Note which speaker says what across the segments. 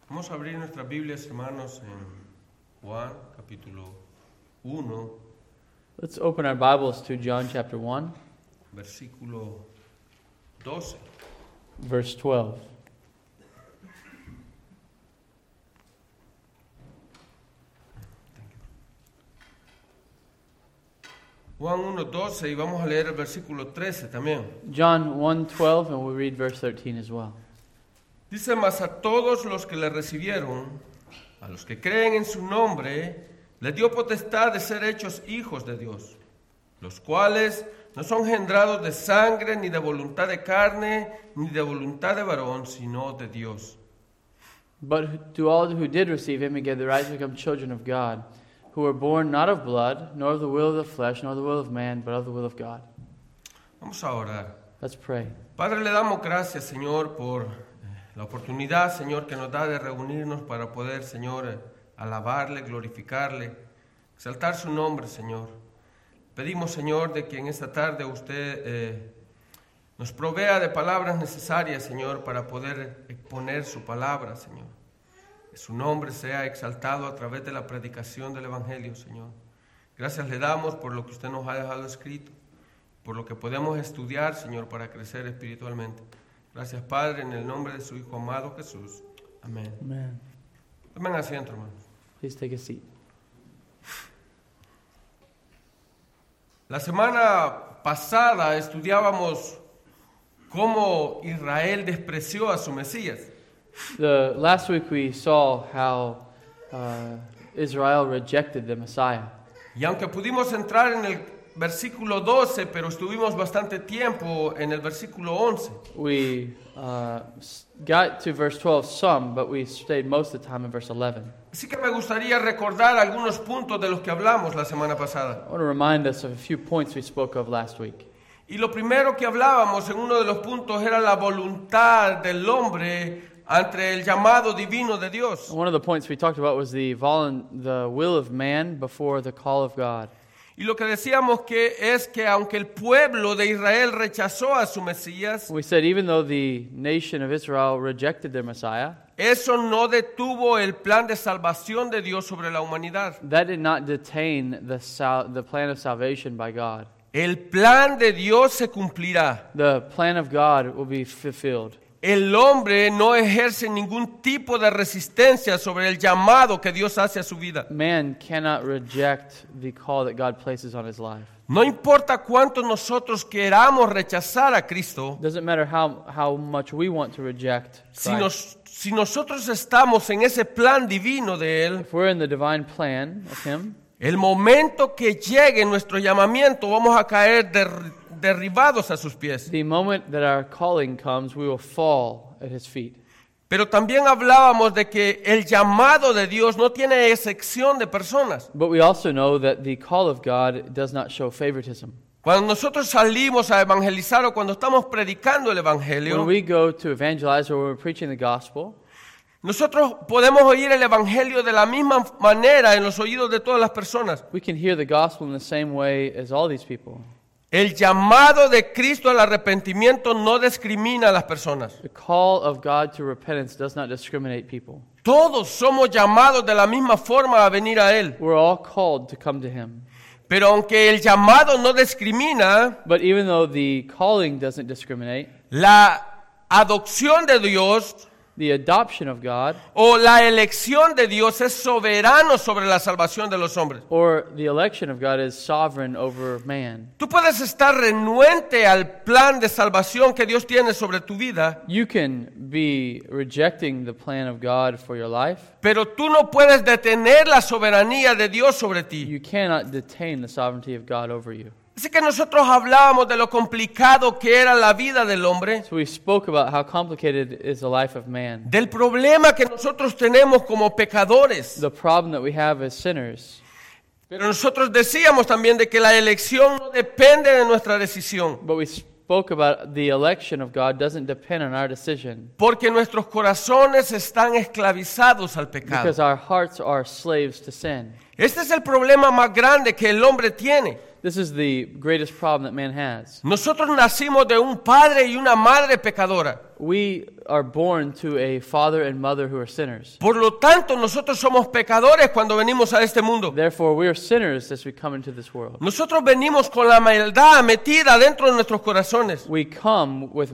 Speaker 1: Vamos a abrir nuestras Biblias, hermanos, en Juan, capítulo 1,
Speaker 2: Let's open our Bibles to John chapter 1,
Speaker 1: versículo 12.
Speaker 2: verse 12.
Speaker 1: Juan 1:12 y vamos a leer el versículo 13 también.
Speaker 2: John 1:12, and we'll read verse 13 as well.
Speaker 1: Dice: mas a todos los que le recibieron, a los que creen en su nombre, les dio potestad de ser hechos hijos de Dios, los cuales no son engendrados de sangre, ni de voluntad de carne, ni de voluntad de varón, sino de Dios.
Speaker 2: But to all who did receive him, he gave the right to become children of God, who were born not of blood, nor of the will of the flesh, nor the will of man, but of the will of God.
Speaker 1: Vamos a orar.
Speaker 2: Let's pray.
Speaker 1: Padre, le damos gracias, Señor, por la oportunidad, Señor, que nos da de reunirnos para poder, Señor, alabarle, glorificarle, exaltar su nombre, Señor. Pedimos, Señor, de que en esta tarde usted nos provea de palabras necesarias, Señor, para poder exponer su palabra, Señor. Que su nombre sea exaltado a través de la predicación del Evangelio, Señor. Gracias le damos por lo que usted nos ha dejado escrito, por lo que podemos estudiar, Señor, para crecer espiritualmente. Gracias, Padre, en el nombre de su Hijo amado Jesús. Amén.
Speaker 2: Amen.
Speaker 1: Tomen asiento, hermanos.
Speaker 2: Please take a seat.
Speaker 1: La semana pasada estudiábamos cómo Israel despreció a su Mesías.
Speaker 2: Last week we saw how Israel rejected the Messiah.
Speaker 1: Y aunque pudimos entrar en el versículo 12, pero estuvimos bastante tiempo en el versículo 11.
Speaker 2: We got to verse 12 some, but we stayed most of the time in verse 11.
Speaker 1: Así que me gustaría recordar algunos puntos de los que hablamos la semana pasada.
Speaker 2: I want to remind us of a few points we spoke of last week.
Speaker 1: Y lo primero que hablábamos en uno de los puntos era la voluntad del hombre ante el llamado divino de Dios.
Speaker 2: One of the points we talked about was the will of man before the call of God.
Speaker 1: Y lo que decíamos es que aunque el pueblo de Israel rechazó a su Mesías,
Speaker 2: We said even though the nation of Israel rejected their Messiah,
Speaker 1: eso no detuvo el plan de salvación de Dios sobre la humanidad.
Speaker 2: that did not detain the plan of salvation by God.
Speaker 1: El plan de Dios se cumplirá.
Speaker 2: The plan of God will be fulfilled.
Speaker 1: El hombre no ejerce ningún tipo de resistencia sobre el llamado que Dios hace a su vida.
Speaker 2: Man cannot reject the call that God places on his life.
Speaker 1: No importa cuánto nosotros queramos rechazar a Cristo,
Speaker 2: Doesn't matter how much we want to reject Christ.
Speaker 1: si nosotros estamos en ese plan divino de Él,
Speaker 2: If we're in the divine plan of Him,
Speaker 1: el momento que llegue nuestro llamamiento, vamos a caer derribados a sus pies.
Speaker 2: the moment that our calling comes, we will fall at His feet.
Speaker 1: Pero también hablábamos de que el llamado de Dios no tiene excepción de personas.
Speaker 2: But we also know that the call of God does not show favoritism.
Speaker 1: Cuando nosotros salimos a evangelizar o cuando estamos predicando el Evangelio,
Speaker 2: When we go to evangelize or when we're preaching the gospel,
Speaker 1: nosotros podemos oír el Evangelio de la misma manera en los oídos de todas las personas.
Speaker 2: we can hear the gospel in the same way as all these people.
Speaker 1: El llamado de Cristo al arrepentimiento no discrimina a las personas.
Speaker 2: The call of God to repentance does not discriminate people.
Speaker 1: Todos somos llamados de la misma forma a venir a Él.
Speaker 2: We're all called to come to Him.
Speaker 1: Pero aunque el llamado no discrimina,
Speaker 2: But even though the calling doesn't discriminate,
Speaker 1: la adopción de Dios
Speaker 2: the adoption of God
Speaker 1: o la elección de Dios es soberano sobre la salvación de los hombres.
Speaker 2: or the election of God is sovereign over man.
Speaker 1: Tú puedes estar renuente al plan de salvación que Dios tiene sobre tu vida,
Speaker 2: You can be rejecting the plan of God for your life.
Speaker 1: pero tú no puedes detener la soberanía de Dios sobre ti.
Speaker 2: You cannot detain the sovereignty of God over you.
Speaker 1: Así que nosotros hablábamos de lo complicado que era la vida del hombre,
Speaker 2: So we spoke about how complicated is the life of man.
Speaker 1: del problema que nosotros tenemos como pecadores.
Speaker 2: The problem that we have as sinners.
Speaker 1: Pero nosotros decíamos también de que la elección no depende de nuestra decisión,
Speaker 2: But we spoke about the election of God doesn't depend on our decision.
Speaker 1: porque nuestros corazones están esclavizados al pecado.
Speaker 2: Because our hearts are slaves to sin.
Speaker 1: Este es el problema más grande que el hombre tiene.
Speaker 2: This is the greatest problem that man has.
Speaker 1: Nosotros nacimos de un padre y una madre pecadora.
Speaker 2: We are born to a father and mother who are sinners.
Speaker 1: Por lo tanto, nosotros somos pecadores cuando venimos a este mundo.
Speaker 2: Therefore, we are sinners as we come into this world.
Speaker 1: Nosotros venimos con la maldad metida dentro de nuestros corazones.
Speaker 2: We come with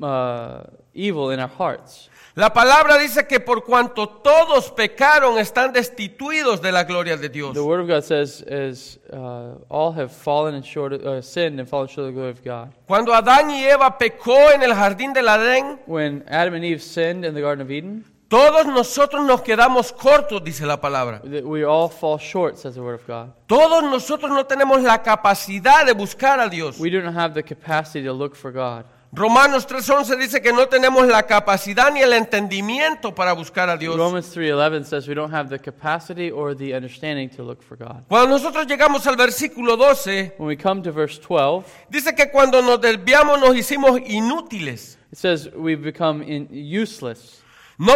Speaker 2: evil in our hearts.
Speaker 1: La palabra dice que por cuanto todos pecaron, están destituidos de la gloria de Dios.
Speaker 2: The Word of God says, all have fallen and sinned and fallen short of the glory of God.
Speaker 1: Cuando Adán y Eva pecó en el jardín del Edén,
Speaker 2: When Adam and Eve sinned in the Garden of Eden,
Speaker 1: todos nosotros nos quedamos cortos, dice la palabra.
Speaker 2: we all fall short, says the Word of God.
Speaker 1: Todos nosotros no tenemos la capacidad de buscar a Dios.
Speaker 2: We do not have the capacity to look for God.
Speaker 1: Romanos 3:11 dice que no tenemos la capacidad ni el entendimiento para buscar a Dios.
Speaker 2: Romans 3:11 says we don't have the capacity or the understanding to look for God.
Speaker 1: Cuando nosotros llegamos al versículo 12,
Speaker 2: When we come to verse 12,
Speaker 1: dice que cuando nos desviamos nos hicimos inútiles.
Speaker 2: it says we've become useless.
Speaker 1: No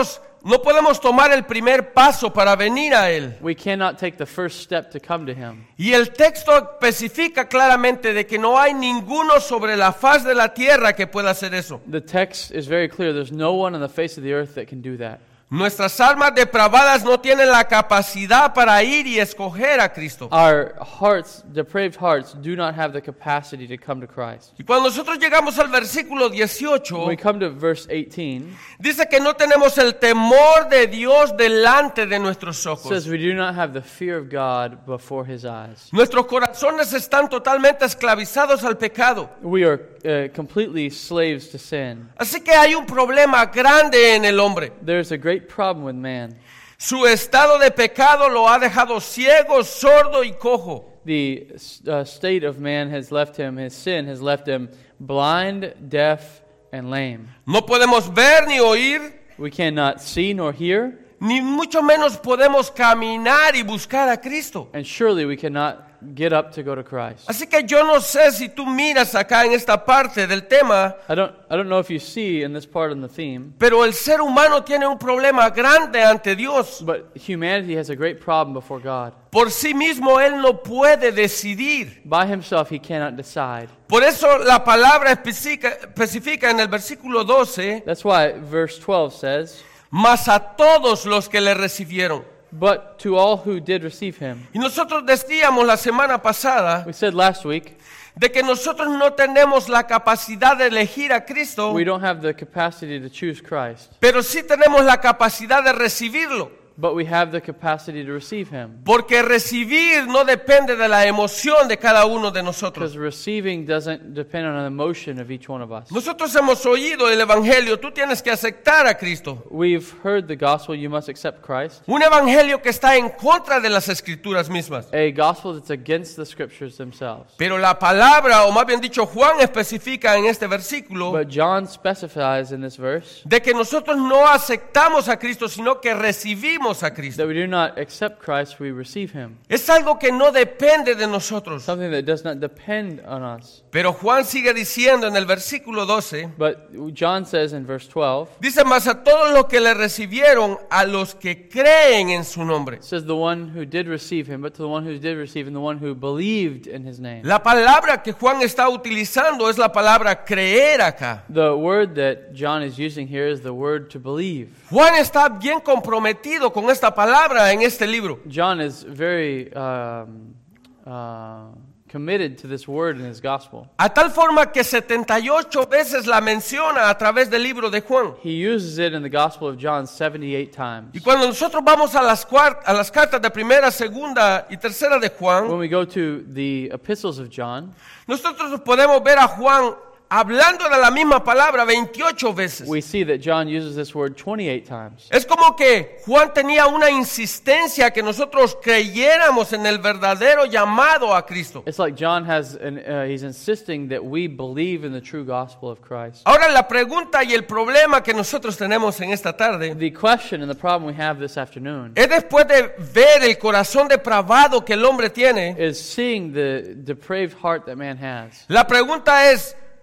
Speaker 1: podemos tomar el primer paso para venir a Él.
Speaker 2: We cannot take the first step to come to Him.
Speaker 1: Y el texto especifica claramente de que no hay ninguno sobre la faz de la tierra que pueda hacer eso.
Speaker 2: The text is very clear. There's no one on the face of the earth that can do that.
Speaker 1: Nuestras almas depravadas no tienen la capacidad para ir y escoger a Cristo.
Speaker 2: Our hearts, depraved hearts, do not have the capacity to come to Christ.
Speaker 1: Y cuando nosotros llegamos al versículo 18,
Speaker 2: When we come to verse 18,
Speaker 1: dice que no tenemos el temor de Dios delante de nuestros
Speaker 2: it
Speaker 1: ojos.
Speaker 2: says we do not have the fear of God before His eyes.
Speaker 1: Nuestros corazones están totalmente esclavizados al pecado.
Speaker 2: We are completely slaves to sin.
Speaker 1: Así que hay un problema grande en el hombre.
Speaker 2: There's a great problem with man.
Speaker 1: Su estado de pecado lo ha dejado ciego, sordo y cojo.
Speaker 2: The state of man has left him, his sin has left him blind, deaf, and lame.
Speaker 1: No podemos ver ni oír,
Speaker 2: We cannot see nor hear,
Speaker 1: ni mucho menos podemos caminar y buscar a Cristo.
Speaker 2: and surely we cannot get up to go to Christ.
Speaker 1: Así que yo no sé si tú miras acá en esta parte del tema,
Speaker 2: I don't know if you see in this part in the theme,
Speaker 1: pero el ser humano tiene un problema grande ante Dios.
Speaker 2: but humanity has a great problem before God.
Speaker 1: Por sí mismo él no puede decidir.
Speaker 2: By himself he cannot decide.
Speaker 1: Por eso la palabra especifica en el versículo 12,
Speaker 2: That's why verse 12 says,
Speaker 1: mas a todos los que le recibieron.
Speaker 2: but to all who did receive him.
Speaker 1: Y nosotros decíamos la semana pasada
Speaker 2: We said last week,
Speaker 1: de que nosotros no tenemos la capacidad de elegir a Cristo,
Speaker 2: we don't have the capacity to choose Christ,
Speaker 1: pero sí tenemos la capacidad de recibirlo.
Speaker 2: but we have the capacity to receive him.
Speaker 1: Porque recibir no depende de la emoción de cada uno de nosotros.
Speaker 2: Because receiving doesn't depend on an emotion of each one of us.
Speaker 1: Nosotros hemos oído el evangelio, tú tienes que aceptar a Cristo.
Speaker 2: We've heard the gospel, you must accept Christ.
Speaker 1: Un evangelio que está en contra de las escrituras mismas.
Speaker 2: A gospel that's against the scriptures themselves.
Speaker 1: Pero la palabra, o más bien dicho, Juan especifica en este versículo
Speaker 2: But John specifies in this verse
Speaker 1: de que nosotros no aceptamos a Cristo, sino que recibimos a Cristo.
Speaker 2: that we do not accept Christ, we receive him.
Speaker 1: Es algo que no depende de nosotros.
Speaker 2: Something that does not depend on us.
Speaker 1: Pero Juan sigue diciendo en el versículo 12,
Speaker 2: But John says in verse 12,
Speaker 1: dice, mas a todos los que le recibieron, a los que creen en su nombre.
Speaker 2: it says the one who did receive him, but to the one who did receive him, the one who believed in his name.
Speaker 1: La palabra que Juan está utilizando es la palabra creer acá.
Speaker 2: The word that John is using here is the word to believe.
Speaker 1: Juan está bien comprometido con esta palabra en este libro.
Speaker 2: John is very committed to this word in his gospel.
Speaker 1: A tal forma que 78 veces la menciona a través del libro de Juan.
Speaker 2: He uses it in the gospel of John 78 times.
Speaker 1: Y cuando nosotros vamos a las cartas de primera, segunda y tercera de Juan,
Speaker 2: When we go to the epistles of John,
Speaker 1: nosotros podemos ver a Juan hablando de la misma palabra 28 veces.
Speaker 2: we see that John uses this word 28 times.
Speaker 1: Es como que Juan tenía una insistencia que nosotros creyéramos en el verdadero llamado a Cristo.
Speaker 2: It's like John has he's insisting that we believe in the true gospel of Christ.
Speaker 1: Ahora la pregunta y el problema que nosotros tenemos en esta tarde
Speaker 2: The question and the problem we have this afternoon
Speaker 1: es después de ver el corazón depravado que el hombre tiene.
Speaker 2: is seeing the depraved heart that man has.
Speaker 1: La pregunta es,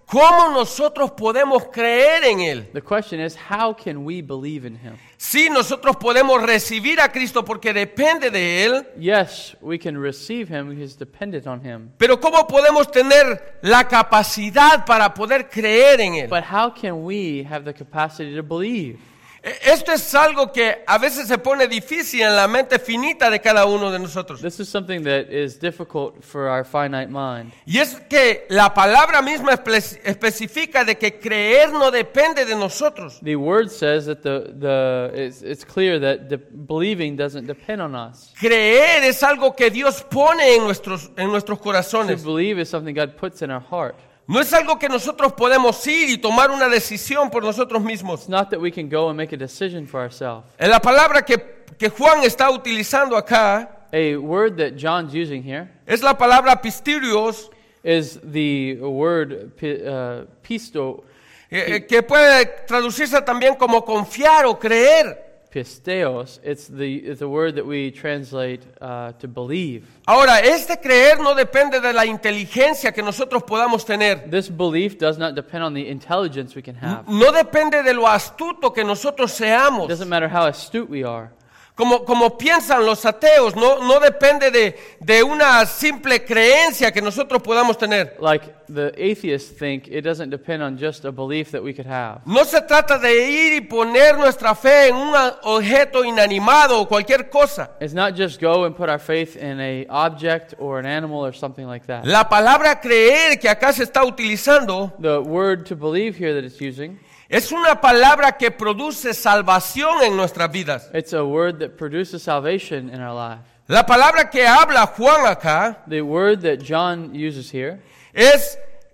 Speaker 1: ¿cómo nosotros podemos creer en Él?
Speaker 2: The question is, how can we believe in Him?
Speaker 1: Sí, nosotros podemos recibir a Cristo porque depende de Él,
Speaker 2: Yes, we can receive Him. He is dependent on Him.
Speaker 1: pero ¿cómo podemos tener la capacidad para poder creer en Él?
Speaker 2: But how can we have the capacity to believe?
Speaker 1: Esto es algo que a veces se pone difícil en la mente finita de cada uno de nosotros.
Speaker 2: This is something that is difficult for our finite mind.
Speaker 1: Y es que la palabra misma especifica de que creer no depende de nosotros.
Speaker 2: The word says that it's clear that the believing doesn't depend on us.
Speaker 1: Creer es algo que Dios pone en nuestros
Speaker 2: To
Speaker 1: corazones.
Speaker 2: believe is something God puts in our heart.
Speaker 1: No es algo que nosotros podemos ir y tomar una decisión por nosotros mismos.
Speaker 2: It's not that we can go and make a decision for ourselves.
Speaker 1: En la palabra que Juan está utilizando acá
Speaker 2: A word that John's using here
Speaker 1: es la palabra pisterios,
Speaker 2: is the word pisto,
Speaker 1: que puede traducirse también como confiar o creer.
Speaker 2: pisteos. It's the word that we translate to believe.
Speaker 1: Ahora, este creer no depende de la inteligencia que nosotros podamos tener.
Speaker 2: This belief does not depend on the intelligence we can have.
Speaker 1: No depende de lo astuto que nosotros
Speaker 2: It
Speaker 1: seamos.
Speaker 2: doesn't matter how astute we are.
Speaker 1: Como piensan los ateos, no depende de una simple creencia que nosotros podamos tener.
Speaker 2: Like the atheists think, it doesn't depend on just a belief that we could have.
Speaker 1: No se trata de ir y poner nuestra fe en un objeto inanimado o cualquier cosa.
Speaker 2: It's not just go and put our faith in a object or an animal or something like that.
Speaker 1: La palabra creer que acá se está utilizando
Speaker 2: The word to believe here that it's using,
Speaker 1: es una palabra que produce salvación en nuestras vidas.
Speaker 2: it's a word that produces salvation in our life.
Speaker 1: La palabra que habla Juan acá
Speaker 2: The word that John uses here
Speaker 1: es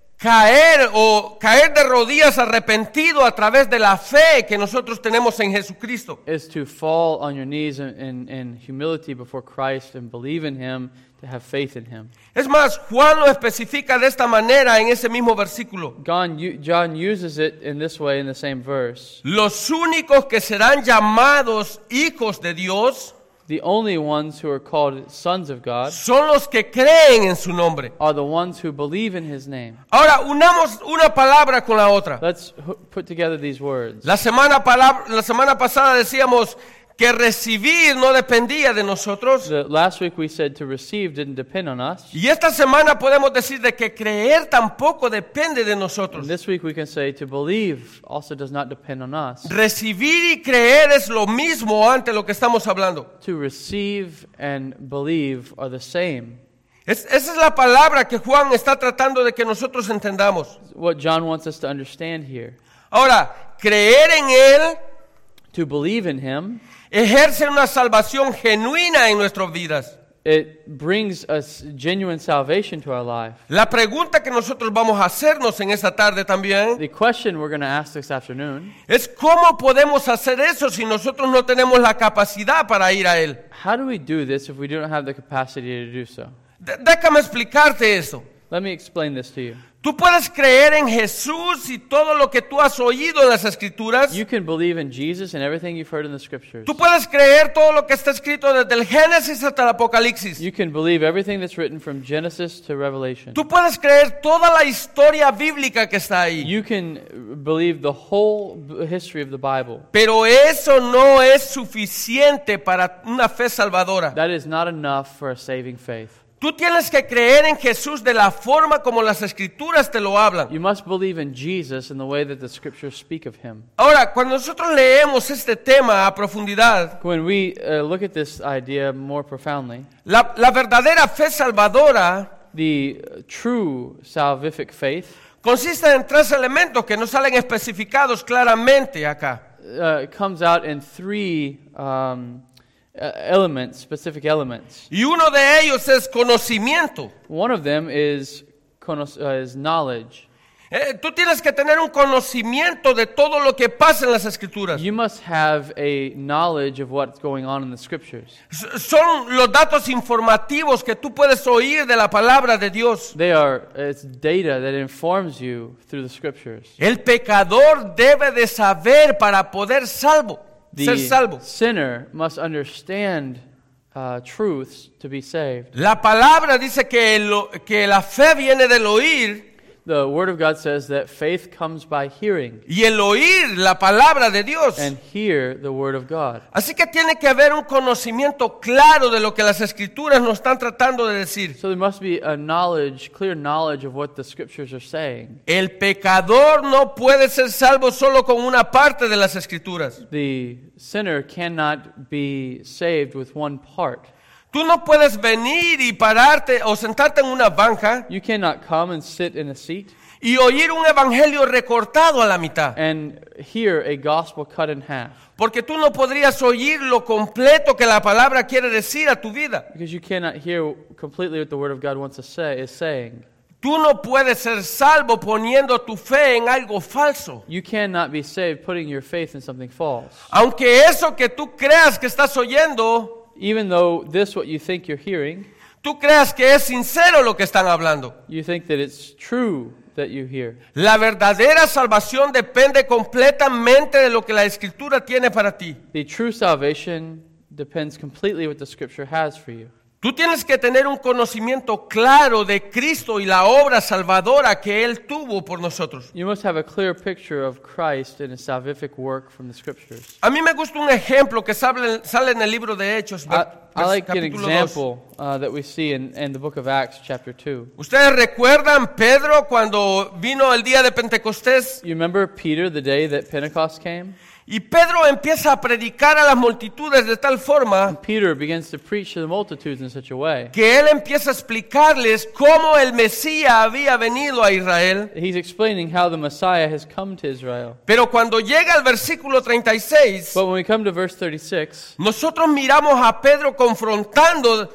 Speaker 1: caer de rodillas arrepentido a través de la fe que nosotros tenemos en Jesucristo.
Speaker 2: is to fall on your knees in humility before Christ and believe in Him, to have faith in Him.
Speaker 1: Es más, Juan lo especifica de esta manera en ese mismo versículo.
Speaker 2: John uses it in this way in the same verse.
Speaker 1: Los únicos que serán llamados hijos de Dios
Speaker 2: The only ones who are called sons of God
Speaker 1: son los que creen en su nombre.
Speaker 2: are the ones who believe in His name.
Speaker 1: Ahora, unamos una palabra con la otra.
Speaker 2: Let's put together these words.
Speaker 1: La semana pasada decíamos que recibir no dependía de nosotros.
Speaker 2: Last week we said to receive didn't depend on us.
Speaker 1: Y esta semana podemos decir de que creer tampoco depende de nosotros.
Speaker 2: And this week we can say to believe also does not depend on us.
Speaker 1: Recibir y creer es lo mismo ante lo que estamos hablando.
Speaker 2: To receive and believe are the same.
Speaker 1: Esa es la palabra que Juan está tratando de que nosotros entendamos.
Speaker 2: What John wants us to understand here.
Speaker 1: Ahora, creer en Él
Speaker 2: To believe in Him,
Speaker 1: ejerce una salvación genuina en nuestras vidas.
Speaker 2: it brings us genuine salvation to our life.
Speaker 1: La pregunta que nosotros vamos a hacernos en esta tarde también
Speaker 2: The question we're going to ask this afternoon,
Speaker 1: es cómo podemos hacer eso si nosotros no tenemos la capacidad para ir a Él.
Speaker 2: how do we do this if we don't have the capacity to do so?
Speaker 1: Déjame explicarte eso.
Speaker 2: Let me explain this to you.
Speaker 1: Tú puedes creer en Jesús y todo lo que tú has oído en las Escrituras.
Speaker 2: You can believe in Jesus and everything you've heard in the Scriptures.
Speaker 1: Tú puedes creer todo lo que está escrito desde el Génesis hasta el Apocalipsis.
Speaker 2: You can believe everything that's written from Genesis to Revelation.
Speaker 1: Tú puedes creer toda la historia bíblica que está ahí.
Speaker 2: You can believe the whole history of the Bible.
Speaker 1: Pero eso no es suficiente para una fe salvadora.
Speaker 2: That is not enough for a saving faith.
Speaker 1: Tú tienes que creer en Jesús de la forma como las Escrituras te lo hablan.
Speaker 2: You must believe in Jesus in the way that the Scriptures speak of Him.
Speaker 1: Ahora, cuando nosotros leemos este tema a profundidad,
Speaker 2: When we look at this idea more profoundly,
Speaker 1: la verdadera fe salvadora
Speaker 2: the true salvific faith
Speaker 1: consiste en tres elementos que no salen especificados claramente acá.
Speaker 2: comes out in three elements, specific elements.
Speaker 1: Y uno de ellos es conocimiento.
Speaker 2: One of them is knowledge.
Speaker 1: Tú tienes que tener un conocimiento de todo lo que pasa en las Escrituras.
Speaker 2: You must have a knowledge of what's going on in the Scriptures.
Speaker 1: Son los datos informativos que tú puedes oír de la palabra de Dios.
Speaker 2: It's data that informs you through the Scriptures.
Speaker 1: El pecador debe de saber para poder ser
Speaker 2: The
Speaker 1: salvo.
Speaker 2: sinner must understand truths to be saved.
Speaker 1: La palabra dice que la fe viene del oír.
Speaker 2: The Word of God says that faith comes by hearing,
Speaker 1: y el oír la palabra de Dios.
Speaker 2: and hear the Word of God.
Speaker 1: Así que tiene que haber un conocimiento claro de lo que las Escrituras nos están tratando de decir.
Speaker 2: So there must be a knowledge, clear knowledge of what the Scriptures are saying.
Speaker 1: El pecador no puede ser salvo solo con una parte de las Escrituras.
Speaker 2: The sinner cannot be saved with one part.
Speaker 1: Tú no puedes venir y pararte o sentarte en una banca
Speaker 2: You cannot come and sit in a seat
Speaker 1: y oír un evangelio recortado a la mitad.
Speaker 2: and hear a gospel cut in half,
Speaker 1: Porque tú no podrías oír lo completo que la palabra quiere decir a tu vida.
Speaker 2: because you cannot hear completely what the Word of God wants to say is saying.
Speaker 1: Tú no puedes ser salvo poniendo tu fe en algo falso.
Speaker 2: You cannot be saved putting your faith in something false.
Speaker 1: Aunque eso que tú creas que estás oyendo,
Speaker 2: Even though this, what you think you're hearing,
Speaker 1: tú creas que es sincero lo que están hablando.
Speaker 2: you think that it's true that you hear.
Speaker 1: La verdadera salvación depende completamente de lo que la Escritura tiene para ti.
Speaker 2: The true salvation depends completely what the Scripture has for you.
Speaker 1: Tú tienes que tener un conocimiento claro de Cristo y la obra salvadora que Él tuvo por nosotros.
Speaker 2: You must have a clear picture of Christ and His salvific work from the Scriptures.
Speaker 1: A mí me gusta un ejemplo que sale en el libro de Hechos,
Speaker 2: I like an
Speaker 1: capítulo 2.
Speaker 2: example that we see in the book of Acts, chapter 2.
Speaker 1: ¿Ustedes recuerdan Pedro cuando vino el día de Pentecostés?
Speaker 2: You remember Peter the day that Pentecost came?
Speaker 1: Y Pedro empieza a predicar a las multitudes de tal forma
Speaker 2: Peter begins to preach to the multitudes in such a way.
Speaker 1: que él empieza a explicarles cómo el Mesías había venido a Israel.
Speaker 2: He's explaining how the Messiah has come to Israel.
Speaker 1: Pero cuando llega al versículo 36,
Speaker 2: But when we come to verse 36,
Speaker 1: nosotros miramos a Pedro confrontando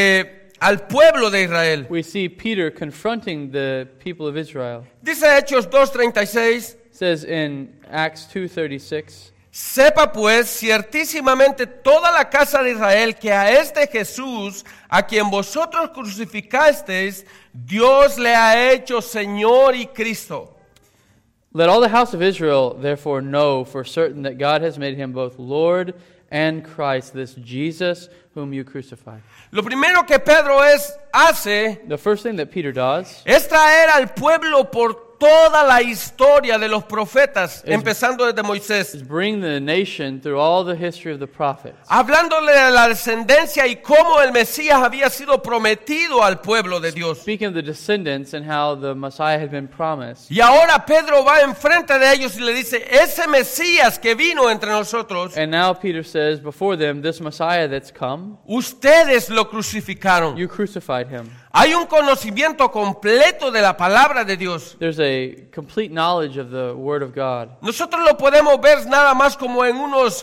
Speaker 1: al pueblo de Israel.
Speaker 2: we see Peter confronting the people of Israel.
Speaker 1: Dice Hechos 2:36,
Speaker 2: It says in Acts 2:36,
Speaker 1: sepa pues ciertísimamente toda la casa de Israel que a este Jesús, a quien vosotros crucificasteis, Dios le ha hecho Señor y Cristo.
Speaker 2: let all the house of Israel therefore know for certain that God has made him both Lord and Christ, this Jesus whom you crucified.
Speaker 1: Lo primero que Pedro hace
Speaker 2: The first thing that Peter does
Speaker 1: es traer al pueblo por toda la historia de los profetas, empezando desde Moisés,
Speaker 2: is bring the nation through all the history of the prophets,
Speaker 1: hablándole de la descendencia y cómo el Mesías había sido prometido al pueblo de Dios.
Speaker 2: speaking of the descendants and how the Messiah had been promised.
Speaker 1: Y ahora Pedro va enfrente de ellos y le dice, ese Mesías que vino entre nosotros,
Speaker 2: And now Peter says before them, this Messiah that's come,
Speaker 1: ustedes lo crucificaron.
Speaker 2: you crucified him.
Speaker 1: Hay un conocimiento completo de la palabra de Dios.
Speaker 2: There's a complete knowledge of the Word of God.
Speaker 1: Nosotros lo podemos ver nada más como en unos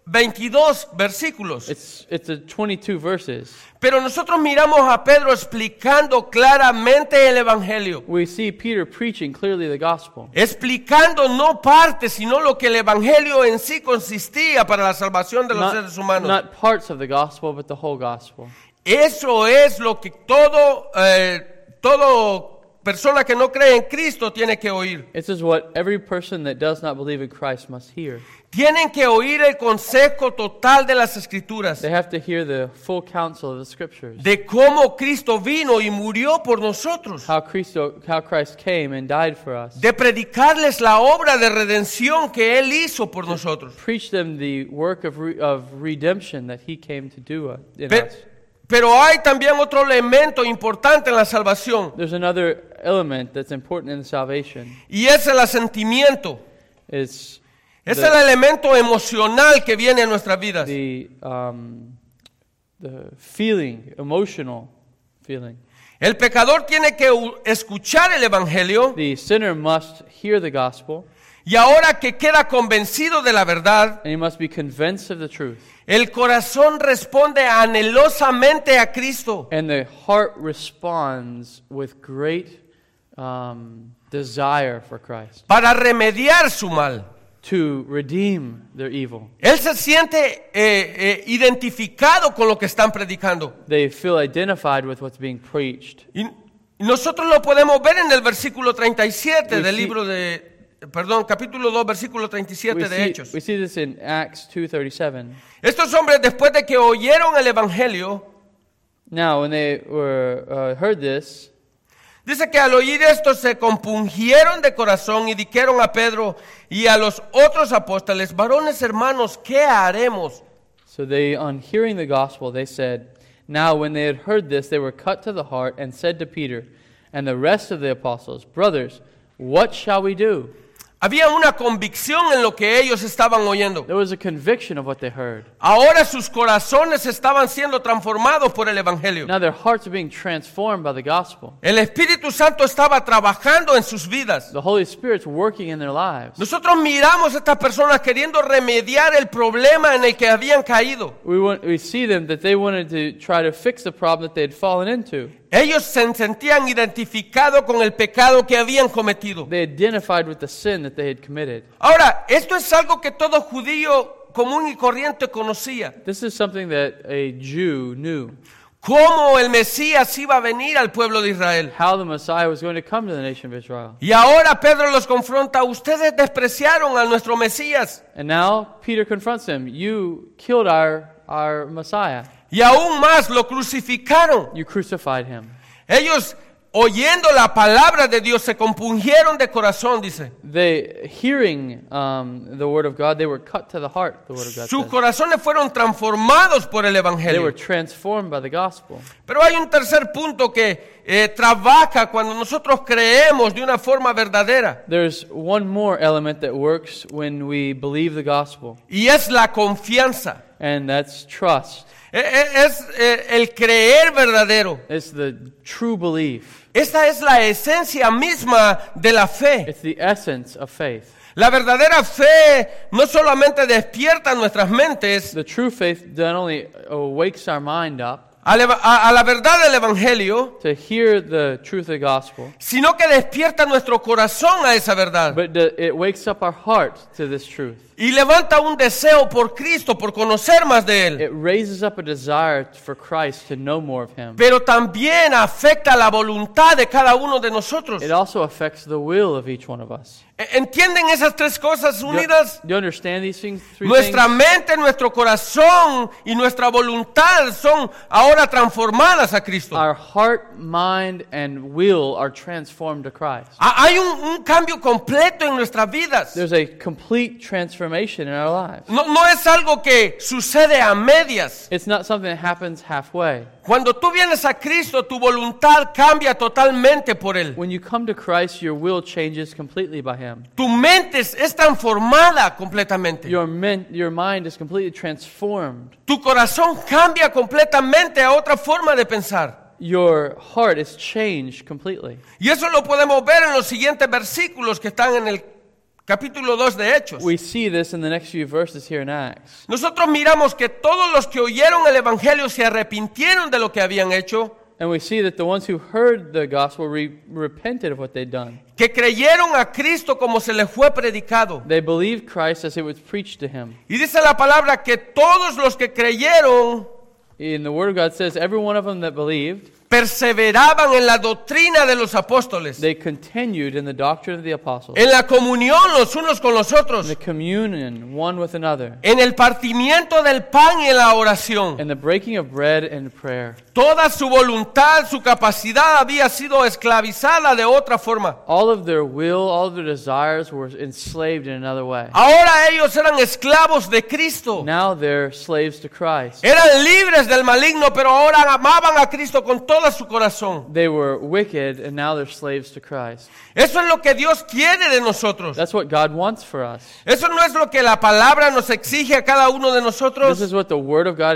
Speaker 1: 22 versículos.
Speaker 2: It's 22 verses.
Speaker 1: Pero nosotros miramos a Pedro explicando claramente el Evangelio.
Speaker 2: We see Peter preaching clearly the gospel,
Speaker 1: Explicando no parte, sino lo que el Evangelio en sí consistía para la salvación de los seres humanos.
Speaker 2: not parts of the gospel, but the whole gospel.
Speaker 1: Eso es lo que todo persona que no cree en Cristo tiene que oír.
Speaker 2: This is what every person that does not believe in Christ must hear.
Speaker 1: Tienen que oír el consejo total de las Escrituras,
Speaker 2: They have to hear the full counsel of the Scriptures.
Speaker 1: de cómo Cristo vino y murió por nosotros,
Speaker 2: How Christ came and died for us.
Speaker 1: de predicarles la obra de redención que Él hizo por nosotros.
Speaker 2: Preach them the work of redemption that He came to do in
Speaker 1: Pe-
Speaker 2: us.
Speaker 1: Pero hay también otro elemento importante en la salvación,
Speaker 2: There's another element that's important in salvation.
Speaker 1: y es el asentimiento.
Speaker 2: It's
Speaker 1: Es el elemento emocional que viene en nuestras vidas.
Speaker 2: the feeling, emotional feeling.
Speaker 1: El pecador tiene que escuchar el Evangelio,
Speaker 2: The sinner must hear the gospel,
Speaker 1: y ahora que queda convencido de la verdad,
Speaker 2: and he must be convinced of the truth.
Speaker 1: el corazón responde anhelosamente a Cristo.
Speaker 2: And the heart responds with great desire for Christ,
Speaker 1: Para remediar su mal.
Speaker 2: to redeem their evil.
Speaker 1: Él se siente identificado con lo que están predicando.
Speaker 2: They feel identified with what's being preached.
Speaker 1: Y nosotros lo podemos ver en el versículo 37
Speaker 2: We
Speaker 1: del
Speaker 2: see-
Speaker 1: libro capítulo 2, versículo 37 de Hechos.
Speaker 2: We see this in Acts 2:37.
Speaker 1: Estos hombres, después de que oyeron el Evangelio,
Speaker 2: Now, when they heard this,
Speaker 1: Dice que al oír esto se compungieron de corazón y dijeron a Pedro y a los otros apóstoles, varones hermanos, ¿qué haremos?
Speaker 2: So they, on hearing the gospel, they said, now when they had heard this, they were cut to the heart and said to Peter and the rest of the apostles, brothers, what shall we do?
Speaker 1: Había una convicción en lo que ellos estaban oyendo.
Speaker 2: There was a conviction of what they heard.
Speaker 1: Ahora sus corazones estaban siendo transformados por el Evangelio.
Speaker 2: Now their hearts are being transformed by the gospel.
Speaker 1: El Espíritu Santo estaba trabajando en sus vidas.
Speaker 2: The Holy Spirit's working in their lives.
Speaker 1: Nosotros miramos a estas personas queriendo remediar el problema en el que habían caído.
Speaker 2: We see them that they wanted to try to fix the problem that they had fallen into.
Speaker 1: Ellos se sentían identificados con el pecado que habían cometido.
Speaker 2: They identified with the sin that they had committed.
Speaker 1: Ahora, esto es algo que todo judío común y corriente conocía.
Speaker 2: This is something that a Jew knew.
Speaker 1: Cómo el Mesías iba a venir al pueblo de Israel.
Speaker 2: How the Messiah was going to come to the nation of Israel.
Speaker 1: Y ahora Pedro los confronta. Ustedes despreciaron a nuestro Mesías.
Speaker 2: And now Peter confronts him. You killed our Messiah.
Speaker 1: Y aún más lo crucificaron.
Speaker 2: You crucified him.
Speaker 1: Ellos, oyendo la palabra de Dios, se compungieron de corazón, dice.
Speaker 2: They, hearing the word of God, they were cut to the heart, the word of God
Speaker 1: Sus
Speaker 2: says.
Speaker 1: corazones fueron transformados por el
Speaker 2: They
Speaker 1: Evangelio.
Speaker 2: were transformed by the gospel.
Speaker 1: Pero hay un tercer punto que trabaja cuando nosotros creemos de una forma verdadera.
Speaker 2: There's one more element that works when we believe the gospel,
Speaker 1: Y es la confianza.
Speaker 2: and that's trust.
Speaker 1: Es el creer verdadero.
Speaker 2: It's the true belief.
Speaker 1: Esta es la esencia misma de la fe.
Speaker 2: It's the essence of faith.
Speaker 1: La verdadera fe no solamente despierta nuestras mentes
Speaker 2: The true faith not only wakes our mind up
Speaker 1: a la verdad del Evangelio,
Speaker 2: to hear the truth of the gospel,
Speaker 1: sino que despierta nuestro corazón a esa verdad.
Speaker 2: but it wakes up our heart to this truth.
Speaker 1: Y levanta un deseo por Cristo, por conocer más de Él.
Speaker 2: It raises up a desire for Christ to know more of Him.
Speaker 1: Pero también afecta la voluntad de cada uno de nosotros.
Speaker 2: It also affects the will of each one of us.
Speaker 1: ¿Entienden esas tres cosas unidas?
Speaker 2: Do you understand these things? Three
Speaker 1: Nuestra
Speaker 2: things?
Speaker 1: mente, nuestro corazón y nuestra voluntad son ahora transformadas a Cristo.
Speaker 2: Our heart, mind, and will are transformed to Christ.
Speaker 1: Hay un cambio completo en nuestras vidas.
Speaker 2: There's a complete transformation in our lives.
Speaker 1: No es algo que sucede a medias.
Speaker 2: It's not something that happens halfway.
Speaker 1: Cuando tú vienes a Cristo, tu voluntad cambia totalmente por Él.
Speaker 2: When you come to Christ, your will changes completely by Him.
Speaker 1: Tu mente es transformada completamente.
Speaker 2: Your mind is completely transformed.
Speaker 1: Tu corazón cambia completamente a otra forma de pensar.
Speaker 2: Your heart is changed completely.
Speaker 1: Y eso lo podemos ver en los siguientes versículos que están en el capítulo 2 de Hechos.
Speaker 2: We see this in the next few verses here in Acts.
Speaker 1: Nosotros miramos que todos los que oyeron el Evangelio se arrepintieron de lo que habían hecho,
Speaker 2: And we see that the ones who heard the gospel repented of what they'd done.
Speaker 1: que creyeron a Cristo como se les fue predicado.
Speaker 2: They believed Christ as it was preached to him.
Speaker 1: Y dice la palabra que todos los que creyeron
Speaker 2: In the Word of God says, every one of them that believed,
Speaker 1: perseveraban en la doctrina de los apóstoles,
Speaker 2: they continued in the doctrine of the apostles,
Speaker 1: en la comunión los unos con los
Speaker 2: in
Speaker 1: otros,
Speaker 2: the communion one with another,
Speaker 1: en el partimiento del pan y en la oración.
Speaker 2: in the breaking of bread and prayer.
Speaker 1: Toda su voluntad, su capacidad había sido esclavizada de otra forma.
Speaker 2: All of their will, all of their desires were enslaved in another way.
Speaker 1: Ahora ellos eran esclavos de Cristo.
Speaker 2: Now they're slaves to Christ.
Speaker 1: Eran libres del maligno, pero ahora amaban a Cristo con todo su corazón.
Speaker 2: They were wicked and now they're slaves to Christ.
Speaker 1: Eso es lo que Dios quiere de nosotros.
Speaker 2: That's what God wants for us.
Speaker 1: Eso no es lo que la palabra nos exige a cada uno de
Speaker 2: This
Speaker 1: nosotros.
Speaker 2: is what the Word of God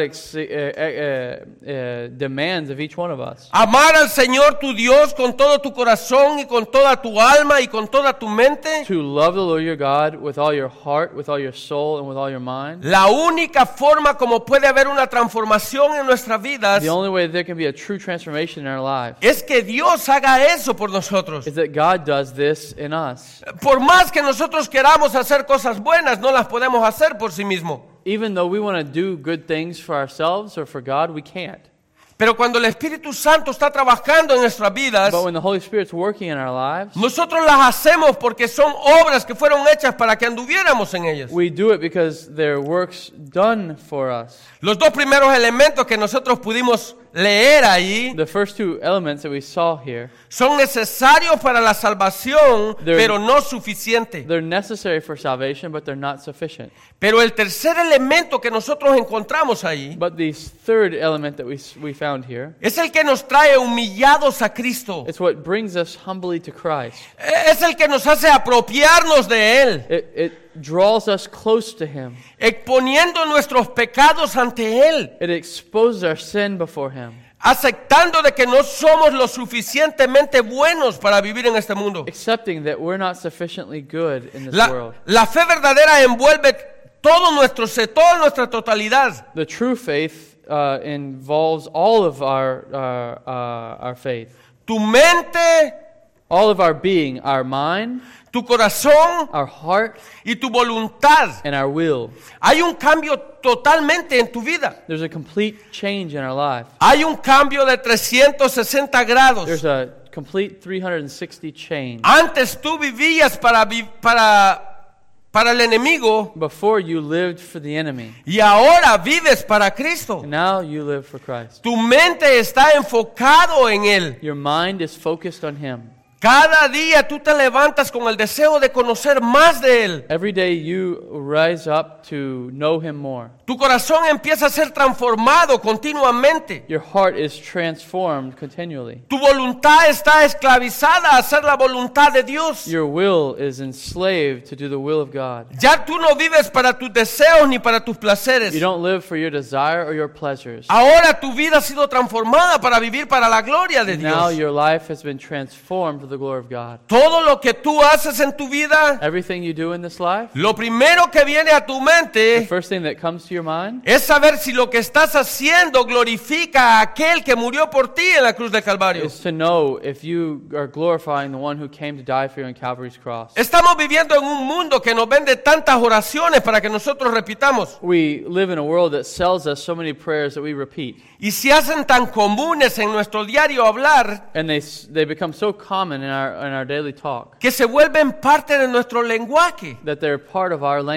Speaker 2: demands of each one of us.
Speaker 1: Amar al Señor tu Dios con todo tu corazón y con toda tu alma y con toda tu mente.
Speaker 2: To love the Lord your God with all your heart, with all your soul, and with all your mind.
Speaker 1: La única forma como puede haber una transformación en nuestras vidas
Speaker 2: The only way there can be a true transformation in our lives
Speaker 1: es que Dios haga eso por nosotros.
Speaker 2: is that God does this in us.
Speaker 1: Por más que nosotros queramos hacer cosas buenas, no las podemos hacer por sí mismo.
Speaker 2: Even though we want to do good things for ourselves or for God, we can't.
Speaker 1: Pero cuando el Espíritu Santo está trabajando en nuestras vidas,
Speaker 2: But when the Holy Spirit's working in our lives,
Speaker 1: nosotros las hacemos porque son obras que fueron hechas para que anduviéramos en ellas.
Speaker 2: we do it because they're works done for us.
Speaker 1: Los dos primeros elementos que nosotros pudimos leer ahí
Speaker 2: The first two elements that we saw here,
Speaker 1: son necesarios para la salvación, pero no suficiente.
Speaker 2: they're necessary for salvation, but they're not sufficient.
Speaker 1: Pero el tercer elemento que nosotros encontramos ahí
Speaker 2: But the third element that we found here,
Speaker 1: es el que nos trae humillados a Cristo.
Speaker 2: it's what brings us humbly to Christ.
Speaker 1: Es el que nos hace apropiarnos de Él,
Speaker 2: It draws us close to Him.
Speaker 1: exponiendo nuestros pecados ante Él,
Speaker 2: It exposes our sin before Him.
Speaker 1: aceptando de que no somos lo suficientemente buenos para vivir en este mundo.
Speaker 2: Accepting that we're not sufficiently good in this world.
Speaker 1: La fe verdadera envuelve todo nuestro ser, toda nuestra totalidad.
Speaker 2: The true faith involves all of our faith.
Speaker 1: Tu mente,
Speaker 2: All of our being, our mind,
Speaker 1: tu corazón
Speaker 2: our heart,
Speaker 1: y tu voluntad.
Speaker 2: and our will.
Speaker 1: Hay un cambio totalmente en tu vida.
Speaker 2: There's a complete change in our life.
Speaker 1: Hay un cambio de 360 grados.
Speaker 2: There's a complete 360 change.
Speaker 1: Antes tú vivías para el enemigo
Speaker 2: Before you lived for the enemy,
Speaker 1: y ahora vives para Cristo.
Speaker 2: and now you live for Christ.
Speaker 1: Tu mente está enfocado en Él.
Speaker 2: Your mind is focused on Him.
Speaker 1: Cada día tú te levantas con el deseo de conocer más de Él.
Speaker 2: Every day you rise up to know Him more.
Speaker 1: Tu corazón empieza a ser transformado continuamente.
Speaker 2: Your heart is transformed continually.
Speaker 1: Tu voluntad está esclavizada a hacer la voluntad de Dios.
Speaker 2: Your will is enslaved to do the will of God.
Speaker 1: Ya tú no vives para tus deseos ni para tus placeres.
Speaker 2: You don't live for your desire or your pleasures.
Speaker 1: Ahora tu vida ha sido transformada para vivir para la gloria de
Speaker 2: Now
Speaker 1: Dios.
Speaker 2: your life has been transformed for the glory of God.
Speaker 1: Todo lo que tú haces en tu vida,
Speaker 2: Everything you do in this life,
Speaker 1: lo primero que viene a tu
Speaker 2: the
Speaker 1: mente
Speaker 2: first thing that comes to your mind
Speaker 1: es saber si lo que estás haciendo glorifica a aquel que murió por ti en la cruz del Calvario.
Speaker 2: is to know if you are glorifying the one who came to die for you on Calvary's cross.
Speaker 1: Estamos viviendo en un mundo que nos vende tantas oraciones para que nosotros repitamos.
Speaker 2: We live in a world that sells us so many prayers that we repeat,
Speaker 1: Y se hacen tan comunes en nuestro diario hablar
Speaker 2: and they become so common in our daily talk
Speaker 1: que se vuelven parte de nuestro lenguaje.
Speaker 2: that they're part of our